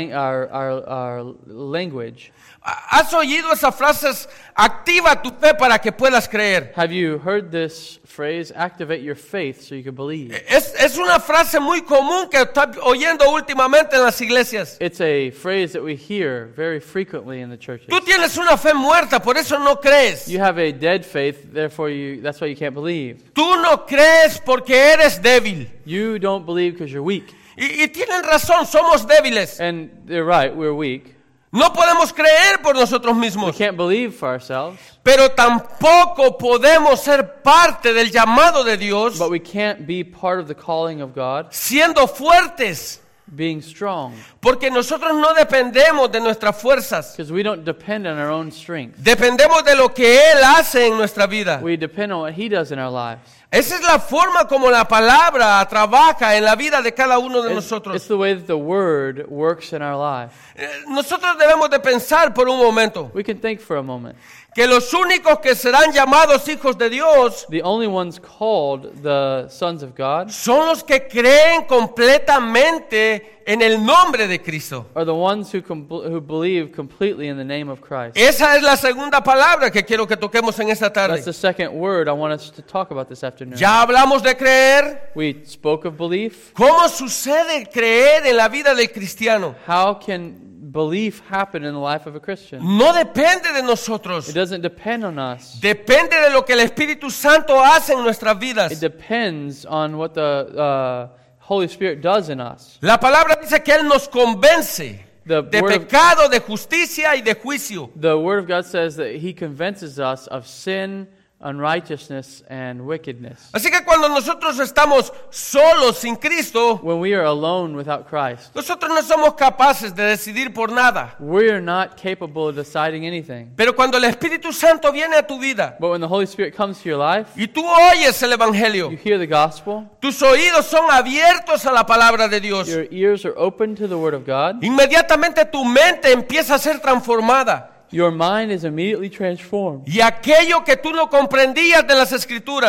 Speaker 2: language.
Speaker 1: ¿Has oído esas frases? Activa tu fe para que puedas creer.
Speaker 2: Have you heard this phrase, activate your faith so you can believe?
Speaker 1: Es una frase muy común que estás oyendo últimamente en las iglesias.
Speaker 2: It's a phrase that we hear very frequently in the churches.
Speaker 1: Tú tienes una fe muerta, por eso no crees.
Speaker 2: You have a dead faith, therefore that's why you can't believe.
Speaker 1: Tú no crees porque eres débil.
Speaker 2: You don't believe because you're weak.
Speaker 1: Y tienen razón, somos débiles.
Speaker 2: And they're right, we're weak.
Speaker 1: No podemos creer por nosotros
Speaker 2: We
Speaker 1: mismos.
Speaker 2: can't believe for ourselves,
Speaker 1: Pero tampoco podemos ser parte del llamado de Dios
Speaker 2: but we can't be part of the calling of God,
Speaker 1: siendo fuertes.
Speaker 2: being strong,
Speaker 1: Porque nosotros no dependemos de nuestras fuerzas.
Speaker 2: because we don't depend on our own strength.
Speaker 1: Dependemos de lo que Él hace en nuestra vida.
Speaker 2: We depend on what He does in our lives.
Speaker 1: Esa es la forma como la palabra trabaja en la vida de cada uno de
Speaker 2: It's
Speaker 1: nosotros.
Speaker 2: the way that the Word works in our life.
Speaker 1: Nosotros debemos de pensar por un momento
Speaker 2: We can think for a moment.
Speaker 1: que los únicos que serán llamados hijos de Dios
Speaker 2: The only ones called the sons of God
Speaker 1: son los que creen completamente en el nombre de Cristo.
Speaker 2: are the ones who believe completely in the name of Christ.
Speaker 1: Esa es la segunda palabra que quiero que toquemos en esta
Speaker 2: That's
Speaker 1: tarde.
Speaker 2: the second word I want us to talk about this afternoon.
Speaker 1: Ya hablamos de creer.
Speaker 2: We spoke of belief.
Speaker 1: ¿Cómo sucede creer en la vida del cristiano?
Speaker 2: How can belief happen in the life of a Christian?
Speaker 1: No depende de nosotros.
Speaker 2: It doesn't depend on us.
Speaker 1: Depende de lo que el Espíritu Santo hace en nuestras
Speaker 2: It
Speaker 1: vidas.
Speaker 2: depends on what the Holy Spirit does in us.
Speaker 1: La palabra dice que Él nos convence
Speaker 2: The
Speaker 1: de
Speaker 2: word of-
Speaker 1: pecado, de justicia y de juicio.
Speaker 2: The Word of God says that He convinces us of sin, unrighteousness, and wickedness.
Speaker 1: Así que cuando nosotros estamos solos sin Cristo,
Speaker 2: When we are alone without Christ,
Speaker 1: nosotros no somos capaces de decidir por nada.
Speaker 2: we are not capable of deciding anything.
Speaker 1: Pero cuando el Espíritu Santo viene a tu vida
Speaker 2: But when the Holy Spirit comes to your life,
Speaker 1: y tú oyes el Evangelio,
Speaker 2: you hear the gospel,
Speaker 1: tus oídos son abiertos a la palabra de Dios.
Speaker 2: your ears are open to the Word of God,
Speaker 1: Inmediatamente tu mente empieza a ser transformada.
Speaker 2: your mind is immediately transformed.
Speaker 1: Y aquello que tú no comprendías de las Escrituras,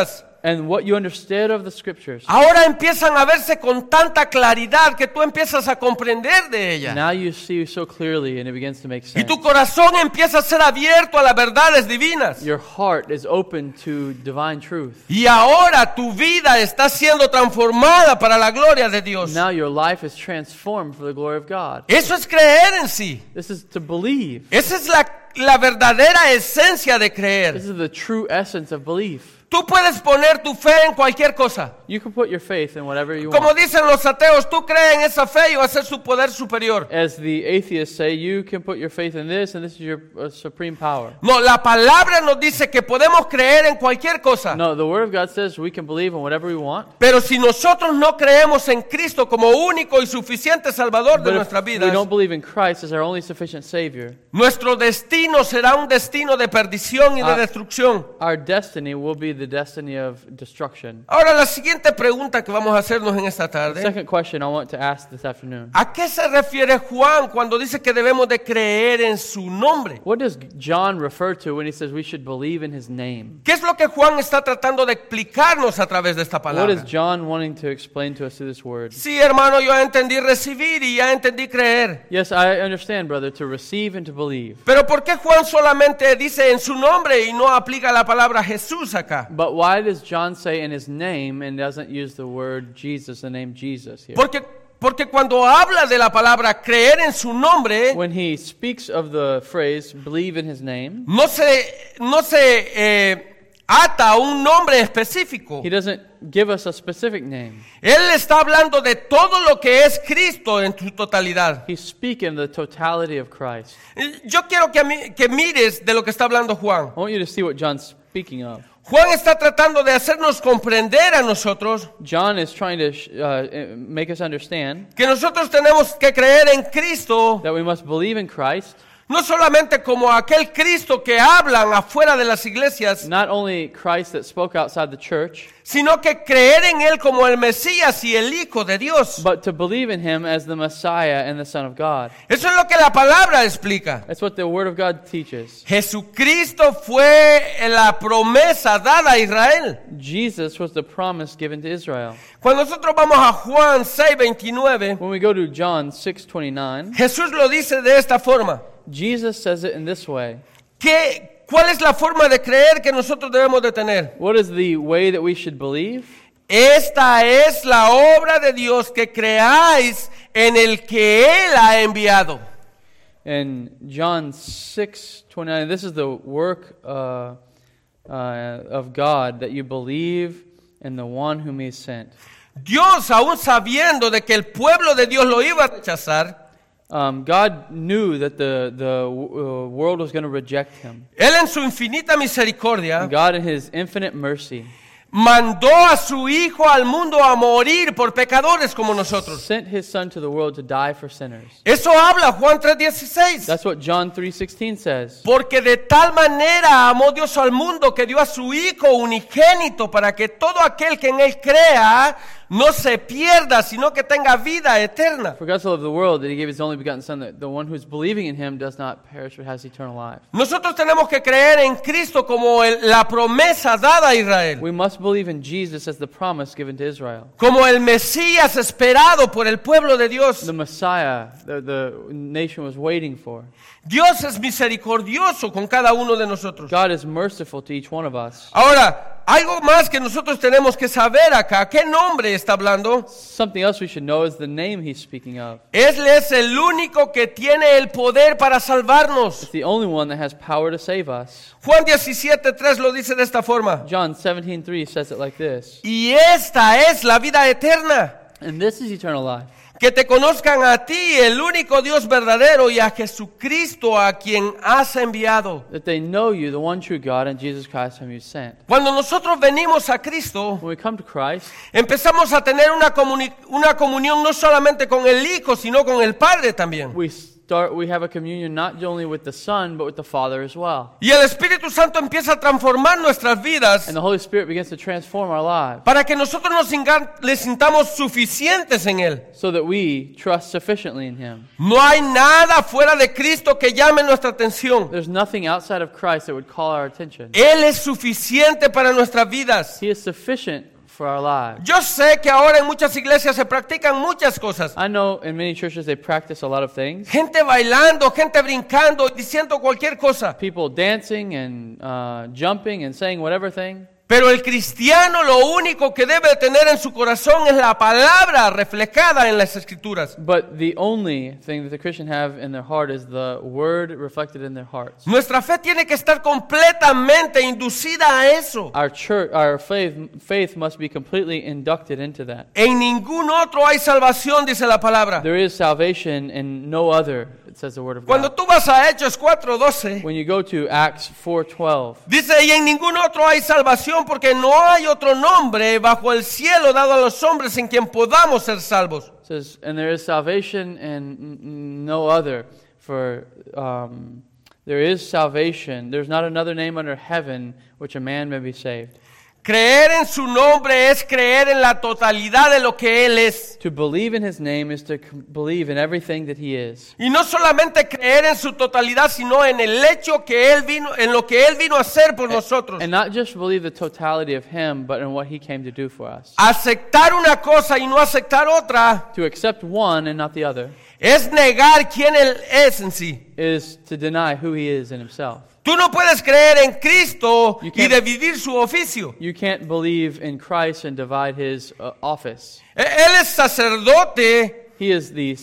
Speaker 2: and what you understood of the Scriptures,
Speaker 1: ahora empiezan a verse con tanta claridad que tú empiezas a comprender de ella.
Speaker 2: now you see so clearly and it begins to make
Speaker 1: Y
Speaker 2: sense.
Speaker 1: tu corazón empieza a ser abierto a las verdades divinas.
Speaker 2: Your heart is open to divine truth.
Speaker 1: Y ahora tu vida está siendo transformada para la gloria de Dios.
Speaker 2: Now your life is transformed for the glory of God.
Speaker 1: Eso es creer en sí.
Speaker 2: This is to believe.
Speaker 1: Esa es la verdadera esencia de
Speaker 2: This
Speaker 1: creer.
Speaker 2: is the true essence of belief.
Speaker 1: Tú puedes poner tu fe en cualquier cosa.
Speaker 2: You can put your faith in whatever you
Speaker 1: Como
Speaker 2: want.
Speaker 1: dicen los ateos, tú crees en esa fe y va a ser su poder superior.
Speaker 2: As the atheists say, you can put your faith in this, and this is your supreme power.
Speaker 1: No, la palabra nos dice que podemos creer en cualquier cosa.
Speaker 2: No, the Word of God says we can believe in whatever we want.
Speaker 1: Pero si nosotros no creemos en Cristo como único y suficiente Salvador de
Speaker 2: But
Speaker 1: nuestras
Speaker 2: if we
Speaker 1: vidas,
Speaker 2: don't believe in Christ as our only sufficient Savior,
Speaker 1: nuestro destino será un destino de perdición y de destrucción.
Speaker 2: our destiny will be the destiny of destruction.
Speaker 1: Ahora, la siguiente pregunta que vamos a hacernos en esta
Speaker 2: The
Speaker 1: tarde:
Speaker 2: second question I want to ask this afternoon.
Speaker 1: ¿a qué se refiere Juan cuando dice que debemos de creer en su nombre?
Speaker 2: What does John refer to when he says we should believe in his name?
Speaker 1: ¿Qué es lo que Juan está tratando de explicarnos a través de esta
Speaker 2: What
Speaker 1: palabra?
Speaker 2: is John wanting to explain to us through this word?
Speaker 1: Sí, hermano, yo entendí recibir y ya entendí creer.
Speaker 2: Yes, I understand, brother, to receive and to believe.
Speaker 1: Pero ¿por qué Juan solamente dice en su nombre y no aplica la palabra Jesús acá?
Speaker 2: But why does John say in his name and doesn't use the word Jesus, the name Jesus here?
Speaker 1: Porque cuando habla de la palabra creer en su nombre,
Speaker 2: When he speaks of the phrase believe in his name,
Speaker 1: no se ata a un nombre específico.
Speaker 2: he doesn't give us a specific name.
Speaker 1: Él está hablando de todo lo que es Cristo en su totalidad.
Speaker 2: He's speaking the totality of Christ.
Speaker 1: Yo quiero que mires de lo que está hablando Juan.
Speaker 2: I want you to see what John's speaking of.
Speaker 1: Juan está tratando de hacernos comprender a nosotros
Speaker 2: John is trying to make us understand
Speaker 1: que nosotros tenemos que creer en Cristo,
Speaker 2: that we must believe in Christ,
Speaker 1: no solamente como aquel Cristo que hablan afuera de las iglesias,
Speaker 2: not only Christ that spoke outside the church,
Speaker 1: sino que creer en Él como el Mesías y el Hijo de Dios.
Speaker 2: but to believe in him as the Messiah and the Son of God.
Speaker 1: Eso es lo que la palabra explica.
Speaker 2: That's what the Word of God teaches.
Speaker 1: Jesucristo fue la promesa dada a Israel.
Speaker 2: Jesus was the promise given to Israel.
Speaker 1: Cuando nosotros vamos a Juan 6:29,
Speaker 2: When we go to John 6:29,
Speaker 1: Jesús lo dice de esta forma.
Speaker 2: Jesus says it in this way.
Speaker 1: ¿Cuál es la forma de creer que nosotros debemos de tener?
Speaker 2: What is the way that we should believe?
Speaker 1: Esta es la obra de Dios, que creáis en el que Él ha enviado.
Speaker 2: In John 6:29, this is the work of God, that you believe in the one whom He sent.
Speaker 1: Dios, aún sabiendo de que el pueblo de Dios lo iba a rechazar,
Speaker 2: God knew that the world was going to reject Him.
Speaker 1: Él en su infinita misericordia
Speaker 2: And God, in His infinite mercy,
Speaker 1: mandó a su Hijo al mundo a morir por pecadores como nosotros.
Speaker 2: sent His Son to the world to die for sinners.
Speaker 1: Eso habla Juan 3:16.
Speaker 2: That's what John 3:16 says.
Speaker 1: Porque de tal manera amó Dios al mundo que dio a su Hijo unigénito para que todo aquel que en Él crea no se pierda, sino que tenga vida eterna.
Speaker 2: For God so loved the world that He gave His only begotten Son, that the one who is believing in Him does not perish but has eternal life.
Speaker 1: Nosotros tenemos que creer en Cristo como la promesa dada a Israel,
Speaker 2: We must believe in Jesus as the promise given to Israel.
Speaker 1: como el Mesías esperado por el pueblo de Dios.
Speaker 2: The Messiah the nation was waiting for.
Speaker 1: Dios es misericordioso con cada uno de nosotros.
Speaker 2: God is merciful to each one of us.
Speaker 1: Ahora, algo más que nosotros tenemos que saber acá, ¿qué nombre está hablando?
Speaker 2: Something else we should know is the name He's speaking of.
Speaker 1: Él es el único que tiene el poder para salvarnos.
Speaker 2: It's the only one that has power to save us.
Speaker 1: Juan 17:3 lo dice de esta forma.
Speaker 2: John 17:3 says it like this.
Speaker 1: Y esta es la vida eterna,
Speaker 2: And this is eternal life,
Speaker 1: que te conozcan a ti, el único Dios verdadero, y a Jesucristo a quien has enviado.
Speaker 2: that they know you, the one true God, and Jesus Christ whom you sent.
Speaker 1: Cuando nosotros venimos a Cristo,
Speaker 2: When we come to Christ,
Speaker 1: empezamos a tener una comunión no solamente con el Hijo, sino con el Padre también.
Speaker 2: we we have a communion not only with the Son, but with the Father as well.
Speaker 1: Y el Espíritu Santo empieza a transformar nuestras vidas
Speaker 2: And the Holy Spirit begins to transform our lives
Speaker 1: para que nosotros le sintamos suficientes en Él.
Speaker 2: so that we trust sufficiently in Him.
Speaker 1: No hay nada fuera de Cristo que llame nuestra atención.
Speaker 2: There's nothing outside of Christ that would call our attention.
Speaker 1: Él es suficiente para nuestras vidas.
Speaker 2: He is sufficient for our lives.
Speaker 1: Yo sé que ahora en muchas iglesias se practican muchas cosas.
Speaker 2: I know in many churches they practice a lot of things.
Speaker 1: Gente bailando, gente brincando, diciendo cualquier cosa.
Speaker 2: People dancing and jumping and saying whatever thing.
Speaker 1: Pero el cristiano lo único que debe tener en su corazón es la palabra reflejada en las Escrituras.
Speaker 2: But the only thing that the Christian have in their heart is the word reflected in their hearts.
Speaker 1: Nuestra fe tiene que estar completamente inducida a eso.
Speaker 2: Our faith must be completely inducted into that.
Speaker 1: En ningún otro hay salvación, dice la palabra.
Speaker 2: There is salvation in no other, it says the word of
Speaker 1: Cuando
Speaker 2: God.
Speaker 1: tú vas a Hechos 4:12,
Speaker 2: When you go to Acts 4:12,
Speaker 1: dice, y en ningún otro hay salvación porque no hay otro nombre bajo el cielo dado a los hombres en quien podamos ser salvos.
Speaker 2: it says, and there is salvation and no other, for there is salvation. There's not another name under heaven which a man may be saved.
Speaker 1: Creer en su nombre es creer en la totalidad de lo que Él es.
Speaker 2: To believe in His name is to believe in everything that He is.
Speaker 1: Y no solamente creer en su totalidad, sino en el hecho que Él vino, en lo que Él vino a hacer por nosotros.
Speaker 2: And not just believe the totality of Him, but in what He came to do for us.
Speaker 1: Aceptar una cosa y no aceptar otra
Speaker 2: To accept one and not the other
Speaker 1: es negar quién Él es en sí.
Speaker 2: is to deny who He is in Himself.
Speaker 1: Tú no puedes creer en Cristo
Speaker 2: You
Speaker 1: y
Speaker 2: can't-
Speaker 1: dividir su oficio.
Speaker 2: You can't believe in Christ and divide His office.
Speaker 1: Él es sacerdote.
Speaker 2: He is the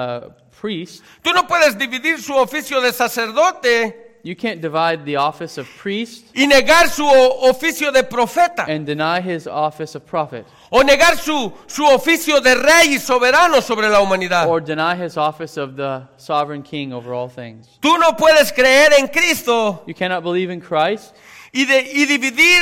Speaker 2: priest.
Speaker 1: Tú no puedes dividir su oficio de sacerdote
Speaker 2: You can't divide the office of priest
Speaker 1: y negar su oficio de profeta.
Speaker 2: and deny His office of prophet,
Speaker 1: O negar su oficio de rey y soberano sobre la humanidad.
Speaker 2: or deny His office of the sovereign king over all things.
Speaker 1: Tú no puedes creer en Cristo
Speaker 2: You cannot believe in Christ
Speaker 1: y dividir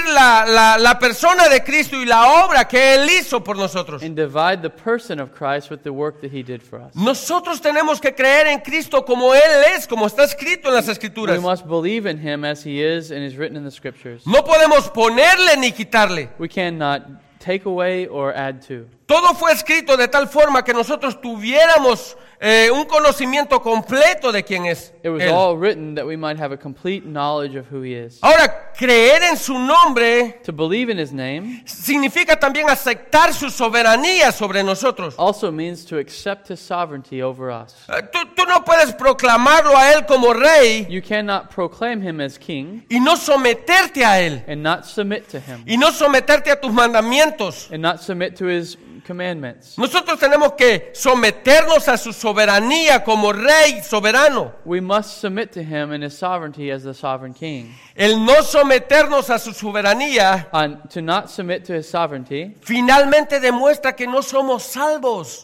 Speaker 1: la persona de Cristo y la obra que Él hizo por nosotros.
Speaker 2: and divide the person of Christ with the work that He did for us.
Speaker 1: Nosotros tenemos que creer en Cristo como Él es, como está escrito en las
Speaker 2: We
Speaker 1: Escrituras.
Speaker 2: must believe in Him as He is and is written in the Scriptures.
Speaker 1: No podemos ponerle ni quitarle.
Speaker 2: We cannot take away or add to.
Speaker 1: Todo fue escrito de tal forma que nosotros tuviéramos un conocimiento completo de quién es
Speaker 2: It was
Speaker 1: Él.
Speaker 2: all written that we might have a complete knowledge of who He is.
Speaker 1: Ahora, creer en su nombre
Speaker 2: To believe in His name
Speaker 1: significa también aceptar su soberanía sobre nosotros.
Speaker 2: also means to accept His sovereignty over us.
Speaker 1: Tú no puedes proclamarlo a Él como rey
Speaker 2: You cannot proclaim Him as king
Speaker 1: y no someterte a Él,
Speaker 2: and not submit to Him,
Speaker 1: y no someterte a tus mandamientos.
Speaker 2: and not submit to His commandments.
Speaker 1: Nosotros tenemos que someternos a su soberanía como rey soberano.
Speaker 2: We must submit to Him in His sovereignty as the sovereign king.
Speaker 1: El no someternos a su soberanía
Speaker 2: And to not submit to His sovereignty
Speaker 1: finalmente demuestra que no somos salvos.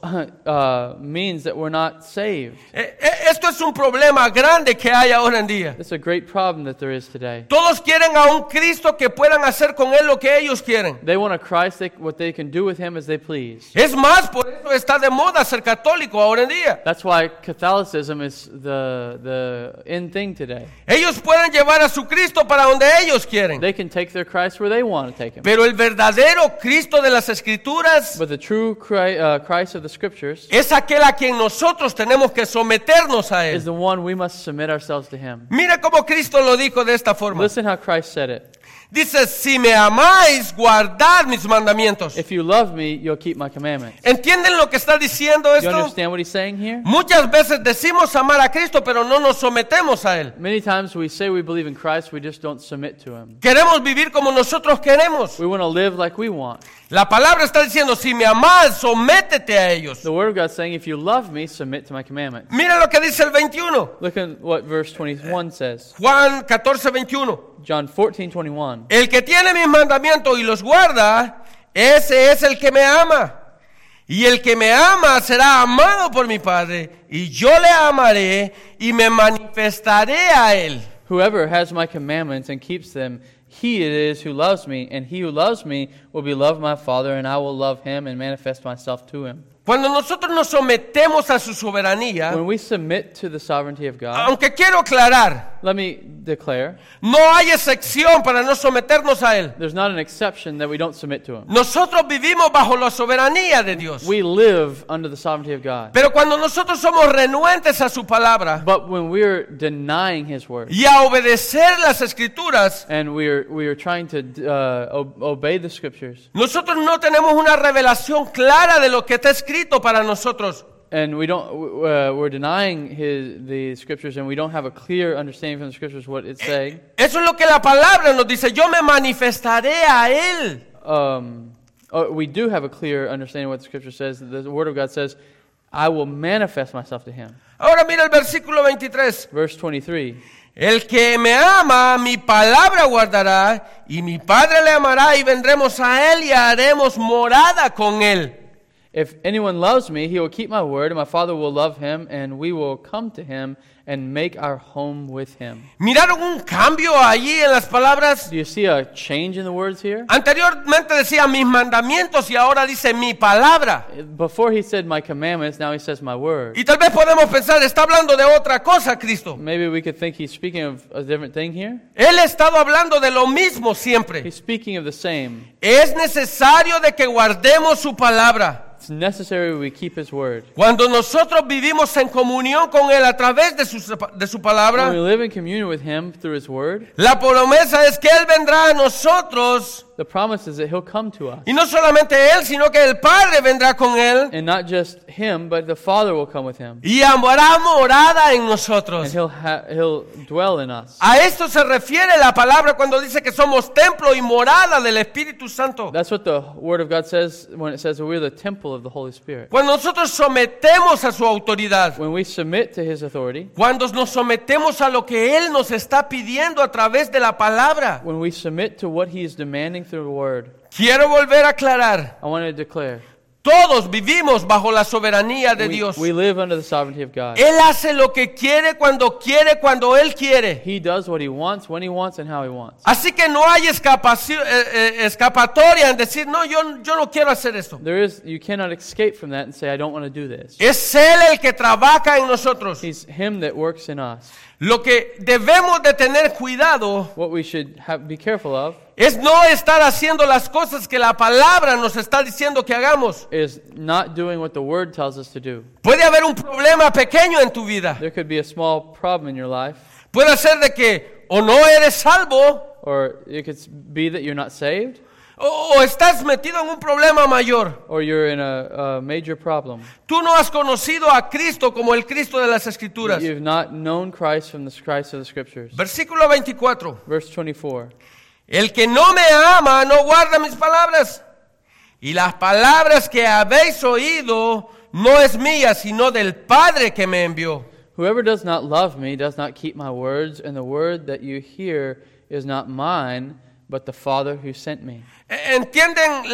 Speaker 2: means that we're not saved.
Speaker 1: Esto es un problema grande que hay ahora en día.
Speaker 2: It's a great problem that there is today.
Speaker 1: Todos quieren a un Cristo que puedan hacer con Él lo que ellos quieren.
Speaker 2: They want a Christ, what they can do with Him as they please.
Speaker 1: Es más, por eso está de moda ser católico ahora en día.
Speaker 2: That's why Catholicism is the in thing today.
Speaker 1: Ellos pueden llevar a su Cristo para donde ellos quieren.
Speaker 2: They can take their Christ where they want to take Him.
Speaker 1: Pero el verdadero Cristo de las Escrituras
Speaker 2: But the true Christ of the Scriptures
Speaker 1: es aquel a quien nosotros tenemos que someternos a
Speaker 2: is
Speaker 1: Él.
Speaker 2: the one we must submit ourselves to Him.
Speaker 1: Mira cómo Cristo lo dijo de esta forma.
Speaker 2: Listen how Christ said it.
Speaker 1: Dice, si me amáis, guardad mis mandamientos.
Speaker 2: If you love me, you'll keep my commandments.
Speaker 1: ¿Entienden lo que está diciendo
Speaker 2: You
Speaker 1: esto?
Speaker 2: understand what He's saying here?
Speaker 1: Muchas veces decimos amar a Cristo, pero no nos sometemos a Él.
Speaker 2: Many times we say we believe in Christ, we just don't submit to Him.
Speaker 1: Queremos vivir como nosotros queremos.
Speaker 2: We want to live like we want.
Speaker 1: La palabra está diciendo, si me amas, sométete a ellos.
Speaker 2: The Word of God is saying, if you love me, submit to my commandments.
Speaker 1: Mira lo que dice el 21.
Speaker 2: Look at what verse 21 says.
Speaker 1: Juan 14:21.
Speaker 2: John 14:21.
Speaker 1: El que tiene mis mandamientos y los guarda, ese es el que me ama. Y el que me ama será amado por mi Padre, y yo le amaré y me manifestaré a él.
Speaker 2: Whoever has my commandments and keeps them, he it is who loves me, and he who loves me will be loved by my Father, and I will love him and manifest myself to him.
Speaker 1: Cuando nosotros nos sometemos a su soberanía,
Speaker 2: When we submit to the sovereignty of God,
Speaker 1: aunque quiero aclarar,
Speaker 2: let me declare,
Speaker 1: no hay excepción para no someternos a Él.
Speaker 2: there's not an exception that we don't submit to Him.
Speaker 1: Nosotros vivimos bajo la soberanía de Dios.
Speaker 2: We live under the sovereignty of God.
Speaker 1: Pero cuando nosotros somos renuentes a su palabra
Speaker 2: But when we're denying His word
Speaker 1: y a obedecer las escrituras,
Speaker 2: and we're trying to obey the scriptures,
Speaker 1: nosotros no tenemos una revelación clara de lo que está escrito para nosotros.
Speaker 2: and we're denying the scriptures, and we don't have a clear understanding from the scriptures what it's saying.
Speaker 1: Eso es lo que la palabra nos dice. Yo me manifestaré a Él.
Speaker 2: We do have a clear understanding what the scripture says. The word of God says, I will manifest myself to him.
Speaker 1: Ahora mira el versículo 23.
Speaker 2: Verse 23.
Speaker 1: El que me ama, mi palabra guardará, y mi Padre le amará, y vendremos a Él y haremos morada con Él.
Speaker 2: If anyone loves me, he will keep my word, and my Father will love him, and we will come to him and make our home with him.
Speaker 1: ¿Miraron un cambio allí en las palabras?
Speaker 2: Do you see a change in the words here?
Speaker 1: Anteriormente decía mis mandamientos y ahora dice mi palabra.
Speaker 2: Before he said my commandments, now he says my word.
Speaker 1: Y tal vez podemos pensar, está hablando de otra cosa, Cristo.
Speaker 2: Maybe we could think he's speaking of a different thing here.
Speaker 1: Él ha estado hablando de lo mismo siempre.
Speaker 2: He's speaking of the same.
Speaker 1: Es necesario de que guardemos su palabra.
Speaker 2: It's necessary we keep his word.
Speaker 1: Cuando nosotros vivimos en comunión con Él a través de su palabra,
Speaker 2: When we live in communion with him through his word,
Speaker 1: la promesa es que Él vendrá a nosotros.
Speaker 2: the promise is that he'll come to us.
Speaker 1: Y no solamente Él, sino que el Padre vendrá con Él
Speaker 2: And not just him, but the Father will come with him.
Speaker 1: y hará morada en
Speaker 2: And
Speaker 1: nosotros.
Speaker 2: he'll dwell in us.
Speaker 1: A esto se refiere la palabra cuando dice que somos templo y morada del Espíritu Santo.
Speaker 2: That's what the Word of God says when it says that we're the temple of the Holy Spirit.
Speaker 1: Cuando nosotros sometemos a su autoridad,
Speaker 2: When we submit to his authority,
Speaker 1: cuando nos sometemos a lo que Él nos está pidiendo a través de la palabra.
Speaker 2: when we submit to what he is demanding through the Word,
Speaker 1: Quiero volver a aclarar.
Speaker 2: I want to declare,
Speaker 1: Todos vivimos bajo la soberanía de Dios.
Speaker 2: we live under the sovereignty of God.
Speaker 1: Él hace lo que quiere, cuando Él quiere.
Speaker 2: He does what he wants, when he wants, and how he wants.
Speaker 1: Así que no hay escapatoria en decir, no, yo no quiero hacer esto.
Speaker 2: You cannot escape from that and say, I don't want to do this.
Speaker 1: Es Él el que trabaja en nosotros.
Speaker 2: He's him that works in us.
Speaker 1: Lo que debemos de tener cuidado
Speaker 2: What we should be careful of
Speaker 1: es no estar haciendo las cosas que la palabra nos está diciendo que hagamos.
Speaker 2: is not doing what the Word tells us to do.
Speaker 1: Puede haber un problema pequeño en tu vida.
Speaker 2: There could be a small problem in your life,
Speaker 1: Puede ser de que o no eres salvo
Speaker 2: or it could be that you're not saved,
Speaker 1: o estás metido en un problema mayor.
Speaker 2: or you're in a major problem.
Speaker 1: Tú no has conocido a Cristo como el Cristo de las Escrituras.
Speaker 2: You've not known Christ from the Christ of the Scriptures.
Speaker 1: Versículo 24.
Speaker 2: Verse 24.
Speaker 1: El que no me ama no guarda mis palabras. Y las palabras que habéis oído no es mía, sino del Padre que me envió.
Speaker 2: Whoever does not love me does not keep my words, and the word that you hear is not mine, but the Father who sent me.
Speaker 1: ¿Entienden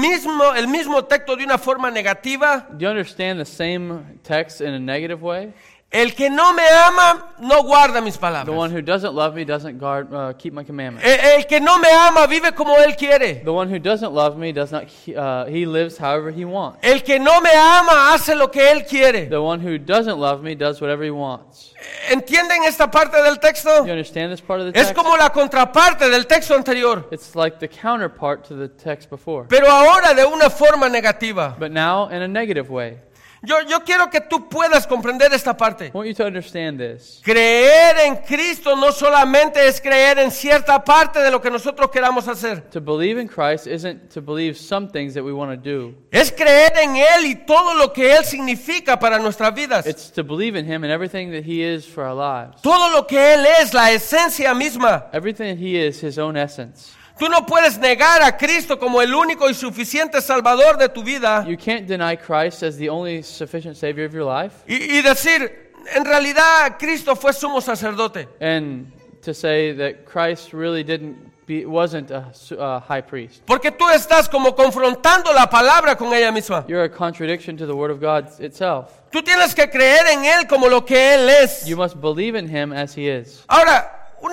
Speaker 1: el mismo texto de una forma negativa?
Speaker 2: Do you understand the same text in a negative way?
Speaker 1: El que no me ama no guarda mis
Speaker 2: The
Speaker 1: palabras.
Speaker 2: one who doesn't love me doesn't keep my commandments.
Speaker 1: El que no me ama vive como él quiere.
Speaker 2: The one who doesn't love me does not. He lives however he wants.
Speaker 1: El que no me ama hace lo que él quiere.
Speaker 2: The one who doesn't love me does whatever he wants.
Speaker 1: ¿Entienden esta parte del texto?
Speaker 2: You understand this part of the
Speaker 1: Es
Speaker 2: text?
Speaker 1: como la contraparte del texto anterior,
Speaker 2: It's like the counterpart to the text before,
Speaker 1: pero ahora de una forma negativa.
Speaker 2: but now in a negative way.
Speaker 1: Yo quiero que tú puedas comprender esta parte.
Speaker 2: I want you to understand this.
Speaker 1: Creer en Cristo no solamente es creer en cierta parte de lo que nosotros queramos hacer.
Speaker 2: To believe in Christ isn't to believe some things that we want to do.
Speaker 1: Es creer en Él y todo lo que Él significa para nuestras vidas.
Speaker 2: It's to believe in Him and everything that He is for our lives.
Speaker 1: Todo lo que Él es, la esencia misma.
Speaker 2: Everything that He is, His own essence.
Speaker 1: Tú no puedes negar a Cristo como el único y suficiente Salvador de tu vida
Speaker 2: You can't deny Christ as the only sufficient Savior of your life
Speaker 1: y decir, en realidad Cristo fue sumo sacerdote.
Speaker 2: and to say that Christ really wasn't a high priest.
Speaker 1: Porque tú estás como confrontando la palabra con ella misma.
Speaker 2: You're a contradiction to the Word of God itself.
Speaker 1: Tú tienes que creer en Él como lo que Él es.
Speaker 2: You must believe in Him as He is.
Speaker 1: Ahora, una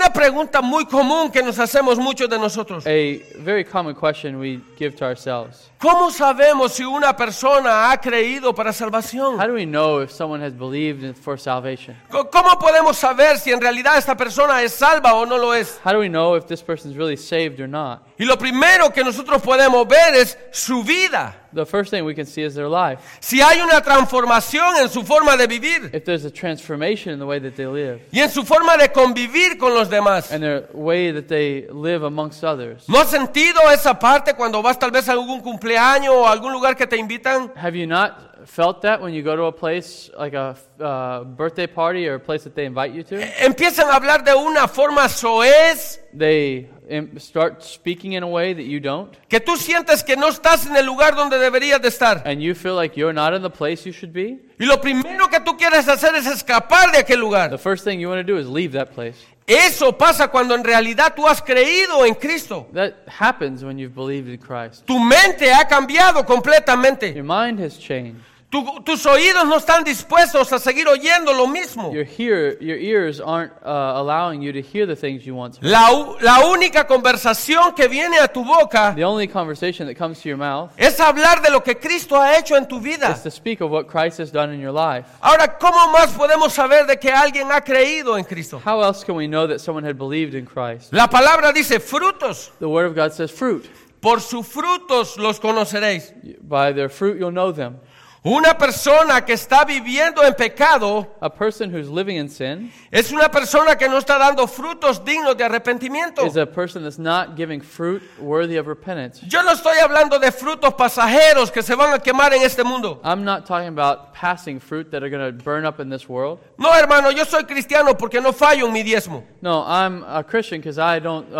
Speaker 1: una pregunta muy común que nos hacemos muchos de nosotros.
Speaker 2: A very common question we give to ourselves.
Speaker 1: ¿Cómo sabemos si una persona ha creído para salvación?
Speaker 2: How do we know if someone has believed for salvation?
Speaker 1: ¿Cómo podemos saber si en realidad esta persona es salva o no lo es?
Speaker 2: How do we know if this person's really saved or not?
Speaker 1: Y lo primero que nosotros podemos ver es su vida.
Speaker 2: The first thing we can see is their life.
Speaker 1: Si hay una transformación en su forma de vivir
Speaker 2: If there's a transformation in the way that they live
Speaker 1: y en su forma de convivir con los demás.
Speaker 2: and their way that they live amongst others.
Speaker 1: ¿No has sentido esa parte cuando vas tal vez a algún cumpleaños o a algún lugar que te invitan?
Speaker 2: Have you not felt that when you go to a place like a birthday party or a place that they invite you to?
Speaker 1: Empiezan a hablar de una forma soez
Speaker 2: They start speaking in a way that you don't,
Speaker 1: que tú sientes que no estás en el lugar donde deberías de estar.
Speaker 2: and you feel like you're not in the place you should be.
Speaker 1: Y lo primero que tú quieres hacer es escapar de aquel lugar.
Speaker 2: The first thing you want to do is leave that place.
Speaker 1: Eso pasa cuando en realidad tú has creído en Cristo.
Speaker 2: That happens when you've believed in Christ.
Speaker 1: Tu mente ha cambiado completamente.
Speaker 2: Your mind has changed.
Speaker 1: Tus oídos no están dispuestos a seguir oyendo lo mismo.
Speaker 2: Your ears aren't allowing you to hear the things you once heard.
Speaker 1: La única conversación que viene a tu boca
Speaker 2: The only conversation that comes to your mouth
Speaker 1: es hablar de lo que Cristo ha hecho en tu vida.
Speaker 2: is to speak of what Christ has done in your life.
Speaker 1: Ahora, ¿cómo más podemos saber de que alguien ha creído en Cristo?
Speaker 2: How else can we know that someone had believed in Christ?
Speaker 1: La palabra dice frutos.
Speaker 2: The Word of God says fruit.
Speaker 1: Por sus frutos los conoceréis.
Speaker 2: By their fruit you'll know them.
Speaker 1: Una persona que está viviendo en pecado
Speaker 2: A person who's living in sin
Speaker 1: es una persona que no está dando frutos dignos de arrepentimiento.
Speaker 2: is a person that's not giving fruit worthy of repentance.
Speaker 1: Yo no estoy hablando de frutos pasajeros que se van a quemar en este mundo.
Speaker 2: I'm not talking about passing fruit that are going to burn up in this world.
Speaker 1: No, hermano, yo soy cristiano porque no fallo en mi diezmo.
Speaker 2: No, I'm a Christian because I don't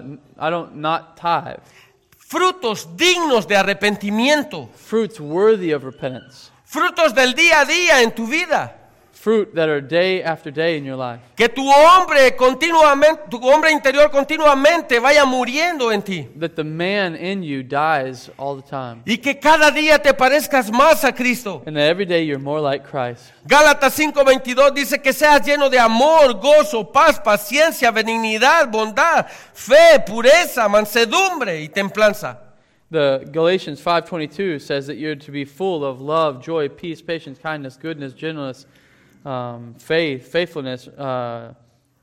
Speaker 2: not tithe.
Speaker 1: Frutos dignos de arrepentimiento.
Speaker 2: Fruits worthy of repentance.
Speaker 1: Frutos del día a día en tu vida.
Speaker 2: Fruit that are day after day in your life.
Speaker 1: Que tu hombre interior continuamente vaya muriendo en ti.
Speaker 2: That the man in you dies all the time.
Speaker 1: Y que cada día te parezcas más a Cristo.
Speaker 2: And that every day you're more like Christ.
Speaker 1: Gálatas 5:22 dice que seas lleno de amor, gozo, paz, paciencia, benignidad, bondad, fe, pureza, mansedumbre y templanza.
Speaker 2: The Galatians 5:22 says that you're to be full of love, joy, peace, patience, kindness, goodness, gentleness, faith, faithfulness, and